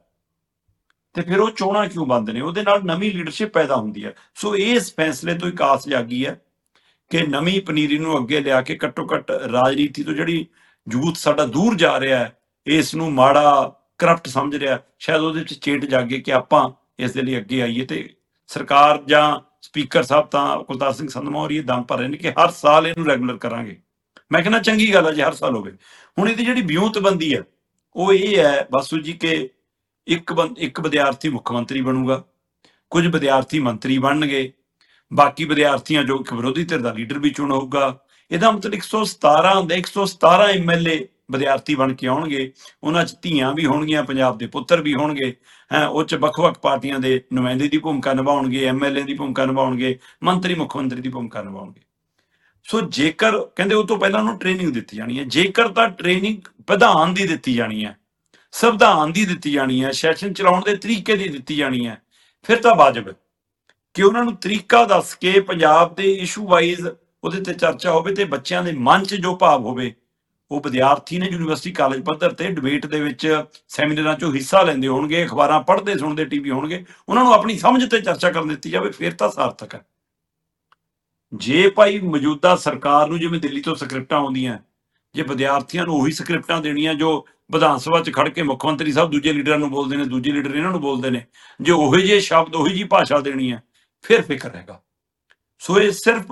ਤੇ ਫਿਰ ਉਹ ਚੋਣਾਂ ਕਿਉਂ ਬੰਦ ਨੇ? ਉਹਦੇ ਨਾਲ ਨਵੀਂ ਲੀਡਰਸ਼ਿਪ ਪੈਦਾ ਹੁੰਦੀ ਹੈ। ਸੋ ਇਸ ਫੈਸਲੇ ਤੋਂ ਇੱਕ ਆਸ ਜਾਗੀ ਹੈ ਕਿ ਨਵੀਂ ਪਨੀਰੀ ਨੂੰ ਅੱਗੇ ਲਿਆ ਕੇ ਘੱਟੋ ਘੱਟ ਰਾਜਨੀਤੀ ਤੋਂ ਜਿਹੜੀ ਯੂਥ ਸਾਡਾ ਦੂਰ ਜਾ ਰਿਹਾ ਹੈ, ਇਸ ਨੂੰ ਮਾੜਾ ਕਰਪਟ ਸਮਝ ਰਿਹਾ, ਸ਼ਾਇਦ ਉਹਦੇ ਵਿੱਚ ਚੇਟ ਜਾਗੇ ਕਿ ਆਪਾਂ ਇਸ ਦੇ ਲਈ ਅੱਗੇ ਆਈਏ। ਤੇ ਸਰਕਾਰ ਜਾਂ ਸਪੀਕਰ ਸਾਹਿਬ ਤਾਂ ਕੁਲਤਾਰ ਸਿੰਘ ਸੰਧਮਾ ਹੋਰੀ ਇਹ ਦਮ ਭਰ ਰਹੇ ਨੇ ਕਿ ਹਰ ਸਾਲ ਇਹਨੂੰ ਰੈਗੂਲਰ ਕਰਾਂਗੇ। ਮੈਂ ਕਹਿੰਦਾ ਚੰਗੀ ਗੱਲ ਹੈ ਜੇ ਹਰ ਸਾਲ ਹੋਵੇ। ਹੁਣ ਇਹਦੀ ਜਿਹੜੀ ਵਿਉਂਤਬੰਦੀ ਹੈ ਉਹ ਇਹ ਹੈ ਬਾਸੂ ਜੀ ਕਿ ਇੱਕ ਬੰਦ ਇੱਕ ਵਿਦਿਆਰਥੀ ਮੁੱਖ ਮੰਤਰੀ ਬਣੂਗਾ, ਕੁਝ ਵਿਦਿਆਰਥੀ ਮੰਤਰੀ ਬਣਨਗੇ, ਬਾਕੀ ਵਿਦਿਆਰਥੀਆਂ ਜੋ ਇੱਕ ਵਿਰੋਧੀ ਧਿਰ ਦਾ ਲੀਡਰ ਵੀ ਚੁਣ ਹੋਊਗਾ। ਇਹਦਾ ਮਤਲਬ ਇੱਕ ਸੌ ਸਤਾਰਾਂ ਦੇ ਇੱਕ ਸੌ ਸਤਾਰਾਂ ਐਮ ਐਲ ਏ ਵਿਦਿਆਰਥੀ ਬਣ ਕੇ ਆਉਣਗੇ। ਉਹਨਾਂ 'ਚ ਧੀਆਂ ਵੀ ਹੋਣਗੀਆਂ, ਪੰਜਾਬ ਦੇ ਪੁੱਤਰ ਵੀ ਹੋਣਗੇ, ਹੈ ਉਹ 'ਚ ਵੱਖ-ਵੱਖ ਪਾਰਟੀਆਂ ਦੇ ਨੁਮਾਇੰਦੇ ਦੀ ਭੂਮਿਕਾ ਨਿਭਾਉਣਗੇ, ਐਮ ਐਲ ਏ ਦੀ ਭੂਮਿਕਾ ਨਿਭਾਉਣਗੇ, ਮੰਤਰੀ ਮੁੱਖ ਮੰਤਰੀ ਦੀ ਭੂਮਿਕਾ ਨਿਭਾਉਣਗੇ। ਸੋ ਜੇਕਰ ਕਹਿੰਦੇ ਉਹ ਤੋਂ ਪਹਿਲਾਂ ਉਹਨੂੰ ਟ੍ਰੇਨਿੰਗ ਦਿੱਤੀ ਜਾਣੀ ਹੈ, ਜੇਕਰ ਤਾਂ ਟ੍ਰੇਨਿੰਗ ਵਿਧਾਨ ਦੀ ਦਿੱਤੀ ਜਾਣੀ ਹੈ, ਸੰਵਿਧਾਨ ਦੀ ਦਿੱਤੀ ਜਾਣੀ ਹੈ, ਸੈਸ਼ਨ ਚਲਾਉਣ ਦੇ ਤਰੀਕੇ ਦੀ ਦਿੱਤੀ ਜਾਣੀ ਹੈ, ਫਿਰ ਤਾਂ ਵਾਜਬ ਹੈ ਕਿ ਉਹਨਾਂ ਨੂੰ ਤਰੀਕਾ ਦੱਸ ਕੇ ਪੰਜਾਬ ਦੇ ਇਸ਼ੂ ਵਾਈਜ਼ ਉਹਦੇ ਤੇ ਚਰਚਾ ਹੋਵੇ ਤੇ ਬੱਚਿਆਂ ਦੇ ਮਨ 'ਚ ਜੋ ਭਾਵ ਹੋਵੇ ਉਹ ਵਿਦਿਆਰਥੀ ਨੇ ਯੂਨੀਵਰਸਿਟੀ ਕਾਲਜ ਪੱਧਰ ਤੇ ਡਿਬੇਟ ਦੇ ਵਿੱਚ ਸੈਮੀਨਾਰਾਂ 'ਚੋਂ ਹਿੱਸਾ ਲੈਂਦੇ ਹੋਣਗੇ, ਅਖਬਾਰਾਂ ਪੜ੍ਹਦੇ ਸੁਣਦੇ ਟੀਵੀ ਹੋਣਗੇ, ਉਹਨਾਂ ਨੂੰ ਆਪਣੀ ਸਮਝ ਤੇ ਚਰਚਾ ਕਰਨ ਦਿੱਤੀ ਜਾਵੇ, ਫਿਰ ਤਾਂ ਸਾਰਥਕ ਹੈ। ਜੇ ਭਾਈ ਮੌਜੂਦਾ ਸਰਕਾਰ ਨੂੰ ਜਿਵੇਂ ਦਿੱਲੀ ਤੋਂ ਸਕ੍ਰਿਪਟਾਂ ਆਉਂਦੀਆਂ, ਜੇ ਵਿਦਿਆਰਥੀਆਂ ਨੂੰ ਉਹੀ ਸਕ੍ਰਿਪਟਾਂ ਦੇਣੀਆਂ ਜੋ ਵਿਧਾਨ ਸਭਾ 'ਚ ਖੜ ਕੇ ਮੁੱਖ ਮੰਤਰੀ ਸਾਹਿਬ ਦੂਜੇ ਲੀਡਰਾਂ ਨੂੰ ਬੋਲਦੇ ਨੇ, ਦੂਜੇ ਲੀਡਰ ਇਹਨਾਂ ਨੂੰ ਬੋਲਦੇ ਨੇ, ਜੇ ਉਹੀ ਜਿਹੇ ਸ਼ਬਦ ਉਹੀ ਜਿਹੀ ਭਾਸ਼ਾ ਦੇਣੀ ਹੈ, ਫਿਰ ਫਿਕਰ ਹੈਗਾ। ਸੋ ਇਹ ਸਿਰਫ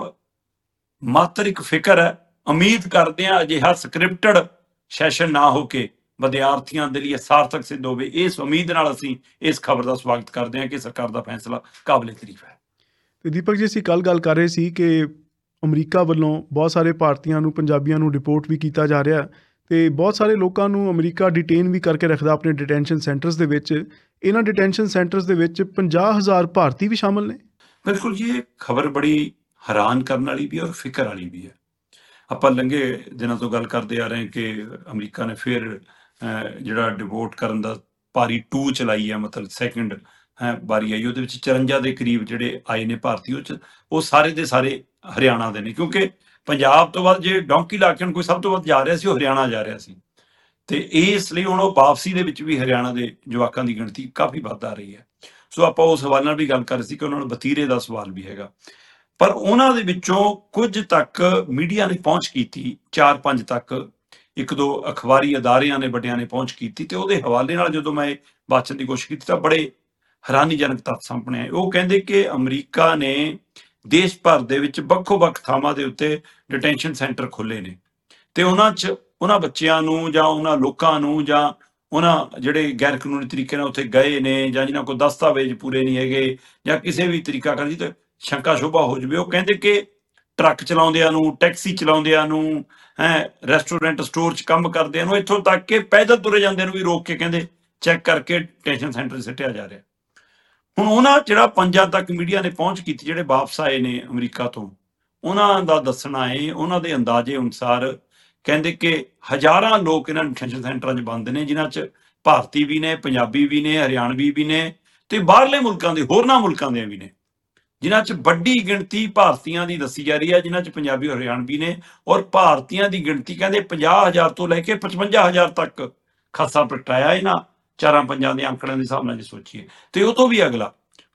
ਮਾਤਰ ਇੱਕ ਫਿਕਰ ਹੈ। ਉਮੀਦ ਕਰਦੇ ਹਾਂ ਅਜਿਹਾ ਸਕ੍ਰਿਪਟਡ ਸੈਸ਼ਨ ਨਾ ਹੋ ਕੇ ਵਿਦਿਆਰਥੀਆਂ ਦੇ ਲਈ ਸਾਰਥਕ ਸਿੱਧ ਹੋਵੇ। ਇਸ ਉਮੀਦ ਨਾਲ ਅਸੀਂ ਇਸ ਖਬਰ ਦਾ ਸਵਾਗਤ ਕਰਦੇ ਹਾਂ ਕਿ ਸਰਕਾਰ ਦਾ ਫੈਸਲਾ ਕਾਬਲੇ ਤਾਰੀਫ ਹੈ। ਤੇ ਦੀਪਕ ਜੀ, ਅਸੀਂ ਕੱਲ੍ਹ ਗੱਲ ਕਰ ਰਹੇ ਸੀ ਕਿ ਅਮਰੀਕਾ ਵੱਲੋਂ ਬਹੁਤ ਸਾਰੇ ਭਾਰਤੀਆਂ ਨੂੰ, ਪੰਜਾਬੀਆਂ ਨੂੰ ਡਿਪੋਰਟ ਵੀ ਕੀਤਾ ਜਾ ਰਿਹਾ ਤੇ ਬਹੁਤ ਸਾਰੇ ਲੋਕਾਂ ਨੂੰ ਅਮਰੀਕਾ ਡਿਟੇਨ ਵੀ ਕਰਕੇ ਰੱਖਦਾ ਆਪਣੇ ਡਿਟੈਂਸ਼ਨ ਸੈਂਟਰਸ ਦੇ ਵਿੱਚ। ਇਹਨਾਂ ਡਿਟੈਂਸ਼ਨ ਸੈਂਟਰਸ ਦੇ ਵਿੱਚ ਪੰਜਾਹ ਹਜ਼ਾਰ ਭਾਰਤੀ ਵੀ ਸ਼ਾਮਲ ਨੇ। ਬਿਲਕੁਲ ਜੀ, ਇਹ ਖਬਰ ਬੜੀ ਹੈਰਾਨ ਕਰਨ ਵਾਲੀ ਵੀ ਹੈ ਔਰ ਫਿਕਰ ਵਾਲੀ ਵੀ ਹੈ। ਆਪਾਂ ਲੰਘੇ ਦਿਨਾਂ ਤੋਂ ਗੱਲ ਕਰਦੇ ਆ ਰਹੇ ਕਿ ਅਮਰੀਕਾ ਨੇ ਫਿਰ ਜਿਹੜਾ ਡਿਵੋਟ ਕਰਨ ਦਾ ਭਾਰੀ ਟੂ ਚਲਾਈ ਹੈ, ਮਤਲਬ ਸੈਕਿੰਡ ਹੈ ਵਾਰੀ ਆਈ, ਉਹਦੇ ਵਿੱਚ ਚੁਰੰਜਾ ਦੇ ਕਰੀਬ ਜਿਹੜੇ ਆਏ ਨੇ ਭਾਰਤੀ, ਉਹ 'ਚ ਉਹ ਸਾਰੇ ਦੇ ਸਾਰੇ ਹਰਿਆਣਾ ਦੇ ਨੇ। ਕਿਉਂਕਿ ਪੰਜਾਬ ਤੋਂ ਬਾਅਦ ਜੇ ਡੌਂਕੀ ਇਲਾਕੇ ਨੂੰ ਕੋਈ ਸਭ ਤੋਂ ਵੱਧ ਜਾ ਰਿਹਾ ਸੀ ਉਹ ਹਰਿਆਣਾ ਜਾ ਰਿਹਾ ਸੀ, ਤੇ ਇਸ ਲਈ ਹੁਣ ਉਹ ਵਾਪਸੀ ਦੇ ਵਿੱਚ ਵੀ ਹਰਿਆਣਾ ਦੇ ਜਵਾਕਾਂ ਦੀ ਗਿਣਤੀ ਕਾਫੀ ਵੱਧ ਆ ਰਹੀ ਹੈ। ਸੋ ਆਪਾਂ ਉਸ ਸਵਾਲ ਨਾਲ ਵੀ ਗੱਲ ਕਰ ਰਹੇ ਸੀ ਕਿ ਉਹਨਾਂ ਨੂੰ ਵਤੀਰੇ ਦਾ ਸਵਾਲ ਵੀ ਹੈਗਾ, ਪਰ ਉਹਨਾਂ ਦੇ ਵਿੱਚੋਂ ਕੁਝ ਤੱਕ ਮੀਡੀਆ ਨੇ ਪਹੁੰਚ ਕੀਤੀ, ਚਾਰ ਪੰਜ ਤੱਕ ਇੱਕ ਦੋ ਅਖਬਾਰੀ ਅਦਾਰਿਆਂ ਨੇ ਵੱਡਿਆਂ ਨੇ ਪਹੁੰਚ ਕੀਤੀ, ਤੇ ਉਹਦੇ ਹਵਾਲੇ ਨਾਲ ਜਦੋਂ ਮੈਂ ਬਾਚਣ ਦੀ ਕੋਸ਼ਿਸ਼ ਕੀਤੀ ਤਾਂ ਬੜੇ ਹੈਰਾਨੀਜਨਕ ਤੱਥ ਸਾਹਮਣੇ ਆਏ। ਉਹ ਕਹਿੰਦੇ ਕਿ ਅਮਰੀਕਾ ਨੇ ਦੇਸ਼ ਭਰ ਦੇ ਵਿੱਚ ਵੱਖੋ ਵੱਖ ਥਾਵਾਂ ਦੇ ਉੱਤੇ ਡਿਟੈਂਸ਼ਨ ਸੈਂਟਰ ਖੋਲ੍ਹੇ ਨੇ, ਤੇ ਉਹਨਾਂ 'ਚ ਉਹਨਾਂ ਬੱਚਿਆਂ ਨੂੰ ਜਾਂ ਉਹਨਾਂ ਲੋਕਾਂ ਨੂੰ ਜਾਂ ਉਹਨਾਂ ਜਿਹੜੇ ਗੈਰ ਕਾਨੂੰਨੀ ਤਰੀਕੇ ਨਾਲ ਉੱਥੇ ਗਏ ਨੇ ਜਾਂ ਜਿਨ੍ਹਾਂ ਕੋਲ ਦਸਤਾਵੇਜ਼ ਪੂਰੇ ਨਹੀਂ ਹੈਗੇ ਜਾਂ ਕਿਸੇ ਵੀ ਤਰੀਕਾ ਕਰ ਜੀ ਤੇ ਸ਼ੰਕਾ ਸ਼ੋਭਾ ਹੋ ਜਾਵੇ, ਉਹ ਕਹਿੰਦੇ ਕਿ ਟਰੱਕ ਚਲਾਉਂਦਿਆਂ ਨੂੰ, ਟੈਕਸੀ ਚਲਾਉਂਦਿਆਂ ਨੂੰ, ਹੈ ਰੈਸਟੋਰੈਂਟ ਸਟੋਰ 'ਚ ਕੰਮ ਕਰਦਿਆਂ ਨੂੰ, ਇੱਥੋਂ ਤੱਕ ਕਿ ਪੈਦਲ ਤੁਰੇ ਜਾਂਦਿਆਂ ਨੂੰ ਵੀ ਰੋਕ ਕੇ ਕਹਿੰਦੇ ਚੈੱਕ ਕਰਕੇ ਡਿਟੈਂਸ਼ਨ ਸੈਂਟਰ ਸਿੱਟਿਆ ਜਾ ਰਿਹਾ। ਹੁਣ ਉਹਨਾਂ ਜਿਹੜਾ ਪੰਜਾਂ ਤੱਕ ਮੀਡੀਆ ਨੇ ਪਹੁੰਚ ਕੀਤੀ, ਜਿਹੜੇ ਵਾਪਸ ਆਏ ਨੇ ਅਮਰੀਕਾ ਤੋਂ, ਉਹਨਾਂ ਦਾ ਦੱਸਣਾ ਹੈ, ਉਹਨਾਂ ਦੇ ਅੰਦਾਜ਼ੇ ਅਨੁਸਾਰ ਕਹਿੰਦੇ ਕਿ ਹਜ਼ਾਰਾਂ ਲੋਕ ਇਹਨਾਂ ਡਿਟੈਂਸ਼ਨ ਸੈਂਟਰਾਂ 'ਚ ਬੰਦ ਨੇ, ਜਿਨ੍ਹਾਂ 'ਚ ਭਾਰਤੀ ਵੀ ਨੇ, ਪੰਜਾਬੀ ਵੀ ਨੇ, ਹਰਿਆਣਵੀ ਵੀ ਨੇ, ਤੇ ਬਾਹਰਲੇ ਮੁਲਕਾਂ ਦੇ ਹੋਰਨਾਂ ਮੁਲਕਾਂ ਦੇ ਵੀ ਨੇ, ਜਿਨ੍ਹਾਂ 'ਚ ਵੱਡੀ ਗਿਣਤੀ ਭਾਰਤੀਆਂ ਦੀ ਦੱਸੀ ਜਾ ਰਹੀ ਹੈ, ਜਿਨ੍ਹਾਂ 'ਚ ਪੰਜਾਬੀ ਹਰਿਆਣਵੀ ਨੇ, ਔਰ ਭਾਰਤੀਆਂ ਦੀ ਗਿਣਤੀ ਕਹਿੰਦੇ ਪੰਜਾਹ ਹਜ਼ਾਰ ਤੋਂ ਲੈ ਕੇ ਪਚਵੰਜਾ ਹਜ਼ਾਰ ਤੱਕ ਖਾਸਾ ਪ੍ਰਗਟਾਇਆ ਇਹਨਾਂ ਚਾਰਾਂ ਪੰਜਾਂ ਦੇ ਅੰਕੜਿਆਂ ਦੇ ਹਿਸਾਬ ਨਾਲ ਜੇ ਸੋਚੀਏ। ਤੇ ਉਹ ਤੋਂ ਵੀ ਅਗਲਾ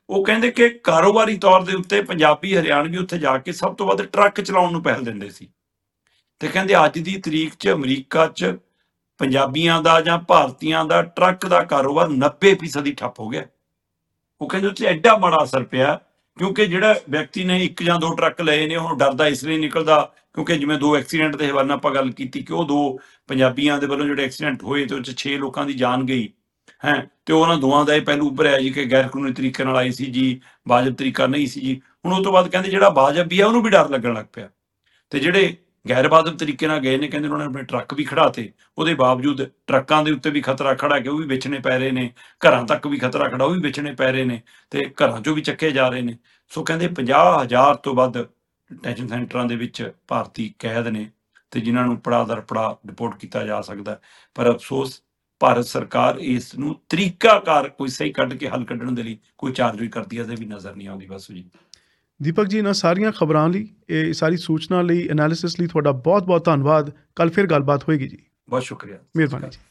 ਉਹ ਕਹਿੰਦੇ ਕਿ ਕਾਰੋਬਾਰੀ ਤੌਰ ਦੇ ਉੱਤੇ ਪੰਜਾਬੀ ਹਰਿਆਣਵੀ ਉੱਥੇ ਜਾ ਕੇ ਸਭ ਤੋਂ ਵੱਧ ਟਰੱਕ ਚਲਾਉਣ ਨੂੰ ਪਹਿਲ ਦਿੰਦੇ ਸੀ, ਤੇ ਕਹਿੰਦੇ ਅੱਜ ਦੀ ਤਰੀਕ 'ਚ ਅਮਰੀਕਾ 'ਚ ਪੰਜਾਬੀਆਂ ਦਾ ਜਾਂ ਭਾਰਤੀਆਂ ਦਾ ਟਰੱਕ ਦਾ ਕਾਰੋਬਾਰ ਨੱਬੇ ਫੀਸਦੀ ਠੱਪ ਹੋ ਗਿਆ। ਉਹ ਕਹਿੰਦੇ ਉੱਥੇ ਐਡਾ ਮਾੜਾ ਅਸਰ ਪਿਆ, ਕਿਉਂਕਿ ਜਿਹੜਾ ਵਿਅਕਤੀ ਨੇ ਇੱਕ ਜਾਂ ਦੋ ਟਰੱਕ ਲਏ ਨੇ ਉਹ ਡਰਦਾ ਇਸ ਲਈ ਨਿਕਲਦਾ, ਕਿਉਂਕਿ ਜਿਵੇਂ ਦੋ ਐਕਸੀਡੈਂਟ ਦੇ ਹਵਾਲੇ ਨਾਲ ਆਪਾਂ ਗੱਲ ਕੀਤੀ ਕਿ ਉਹ ਦੋ ਪੰਜਾਬੀਆਂ ਦੇ ਵੱਲੋਂ ਜਿਹੜੇ ਐਕਸੀਡੈਂਟ ਹੋਏ ਤੇ ਉਹ 'ਚ ਛੇ ਲੋਕਾਂ ਦੀ ਜਾਨ ਗਈ ਹੈ, ਤੇ ਉਹਨਾਂ ਦੋਵਾਂ ਦਾ ਇਹ ਪਹਿਲੂ ਉੱਭਰਿਆ ਜੀ ਕਿ ਗੈਰ ਕਾਨੂੰਨੀ ਤਰੀਕੇ ਨਾਲ ਆਈ ਸੀ ਜੀ, ਵਾਜਬ ਤਰੀਕਾ ਨਹੀਂ ਸੀ ਜੀ। ਹੁਣ ਉਹ ਤੋਂ ਬਾਅਦ ਕਹਿੰਦੇ ਜਿਹੜਾ ਵਾਜਬ ਵੀ ਆ ਉਹਨੂੰ ਵੀ ਡਰ ਲੱਗਣ ਲੱਗ ਪਿਆ, ਤੇ ਜਿਹੜੇ ਗੈਰ ਵਾਜਬ ਤਰੀਕੇ ਨਾਲ ਗਏ ਨੇ ਕਹਿੰਦੇ ਉਹਨਾਂ ਨੇ ਆਪਣੇ ਟਰੱਕ ਵੀ ਖੜਾਤੇ, ਉਹਦੇ ਬਾਵਜੂਦ ਟਰੱਕਾਂ ਦੇ ਉੱਤੇ ਵੀ ਖਤਰਾ ਖੜਾ ਕਿ ਉਹ ਵੀ ਵੇਚਣੇ ਪੈ ਰਹੇ ਨੇ, ਘਰਾਂ ਤੱਕ ਵੀ ਖਤਰਾ ਖੜਾ ਉਹ ਵੀ ਵੇਚਣੇ ਪੈ ਰਹੇ ਨੇ, ਤੇ ਘਰਾਂ 'ਚੋਂ ਵੀ ਚੱਕੇ ਜਾ ਰਹੇ ਨੇ। ਸੋ ਕਹਿੰਦੇ ਪੰਜਾਹ ਹਜ਼ਾਰ ਤੋਂ ਵੱਧ ਡਿਟੈਂਸ਼ਨ ਸੈਂਟਰਾਂ ਦੇ ਵਿੱਚ ਭਾਰਤੀ ਕੈਦ ਨੇ, ਤੇ ਜਿਨ੍ਹਾਂ ਨੂੰ ਪੜਾ ਦਰ ਪੜਾ ਡਿਪੋਰਟ ਕੀਤਾ ਜਾ ਸਕਦਾ। ਪਰ ਅਫਸੋਸ ਭਾਰਤ ਸਰਕਾਰ ਇਸ ਨੂੰ ਤਰੀਕਾਕਾਰ ਕੋਈ ਸਹੀ ਕੱਢ ਕੇ ਹੱਲ ਕੱਢਣ ਦੇ ਲਈ ਕੋਈ ਚਾਰਜ ਵੀ ਕਰਦੀ ਹੈ, ਤੇ ਵੀ ਨਜ਼ਰ ਨਹੀਂ ਆਉਂਦੀ। ਬਸ ਜੀ। ਦੀਪਕ ਜੀ, ਇਹਨਾਂ ਸਾਰੀਆਂ ਖਬਰਾਂ ਲਈ, ਇਹ ਸਾਰੀ ਸੂਚਨਾ ਲਈ, ਐਨਾਲਿਸਿਸ ਲਈ ਤੁਹਾਡਾ ਬਹੁਤ ਬਹੁਤ ਧੰਨਵਾਦ। ਕੱਲ ਫਿਰ ਗੱਲਬਾਤ ਹੋਏਗੀ ਜੀ। ਬਹੁਤ ਸ਼ੁਕਰੀਆ। ਮਿਹਰਬਾਨੀ ਜੀ।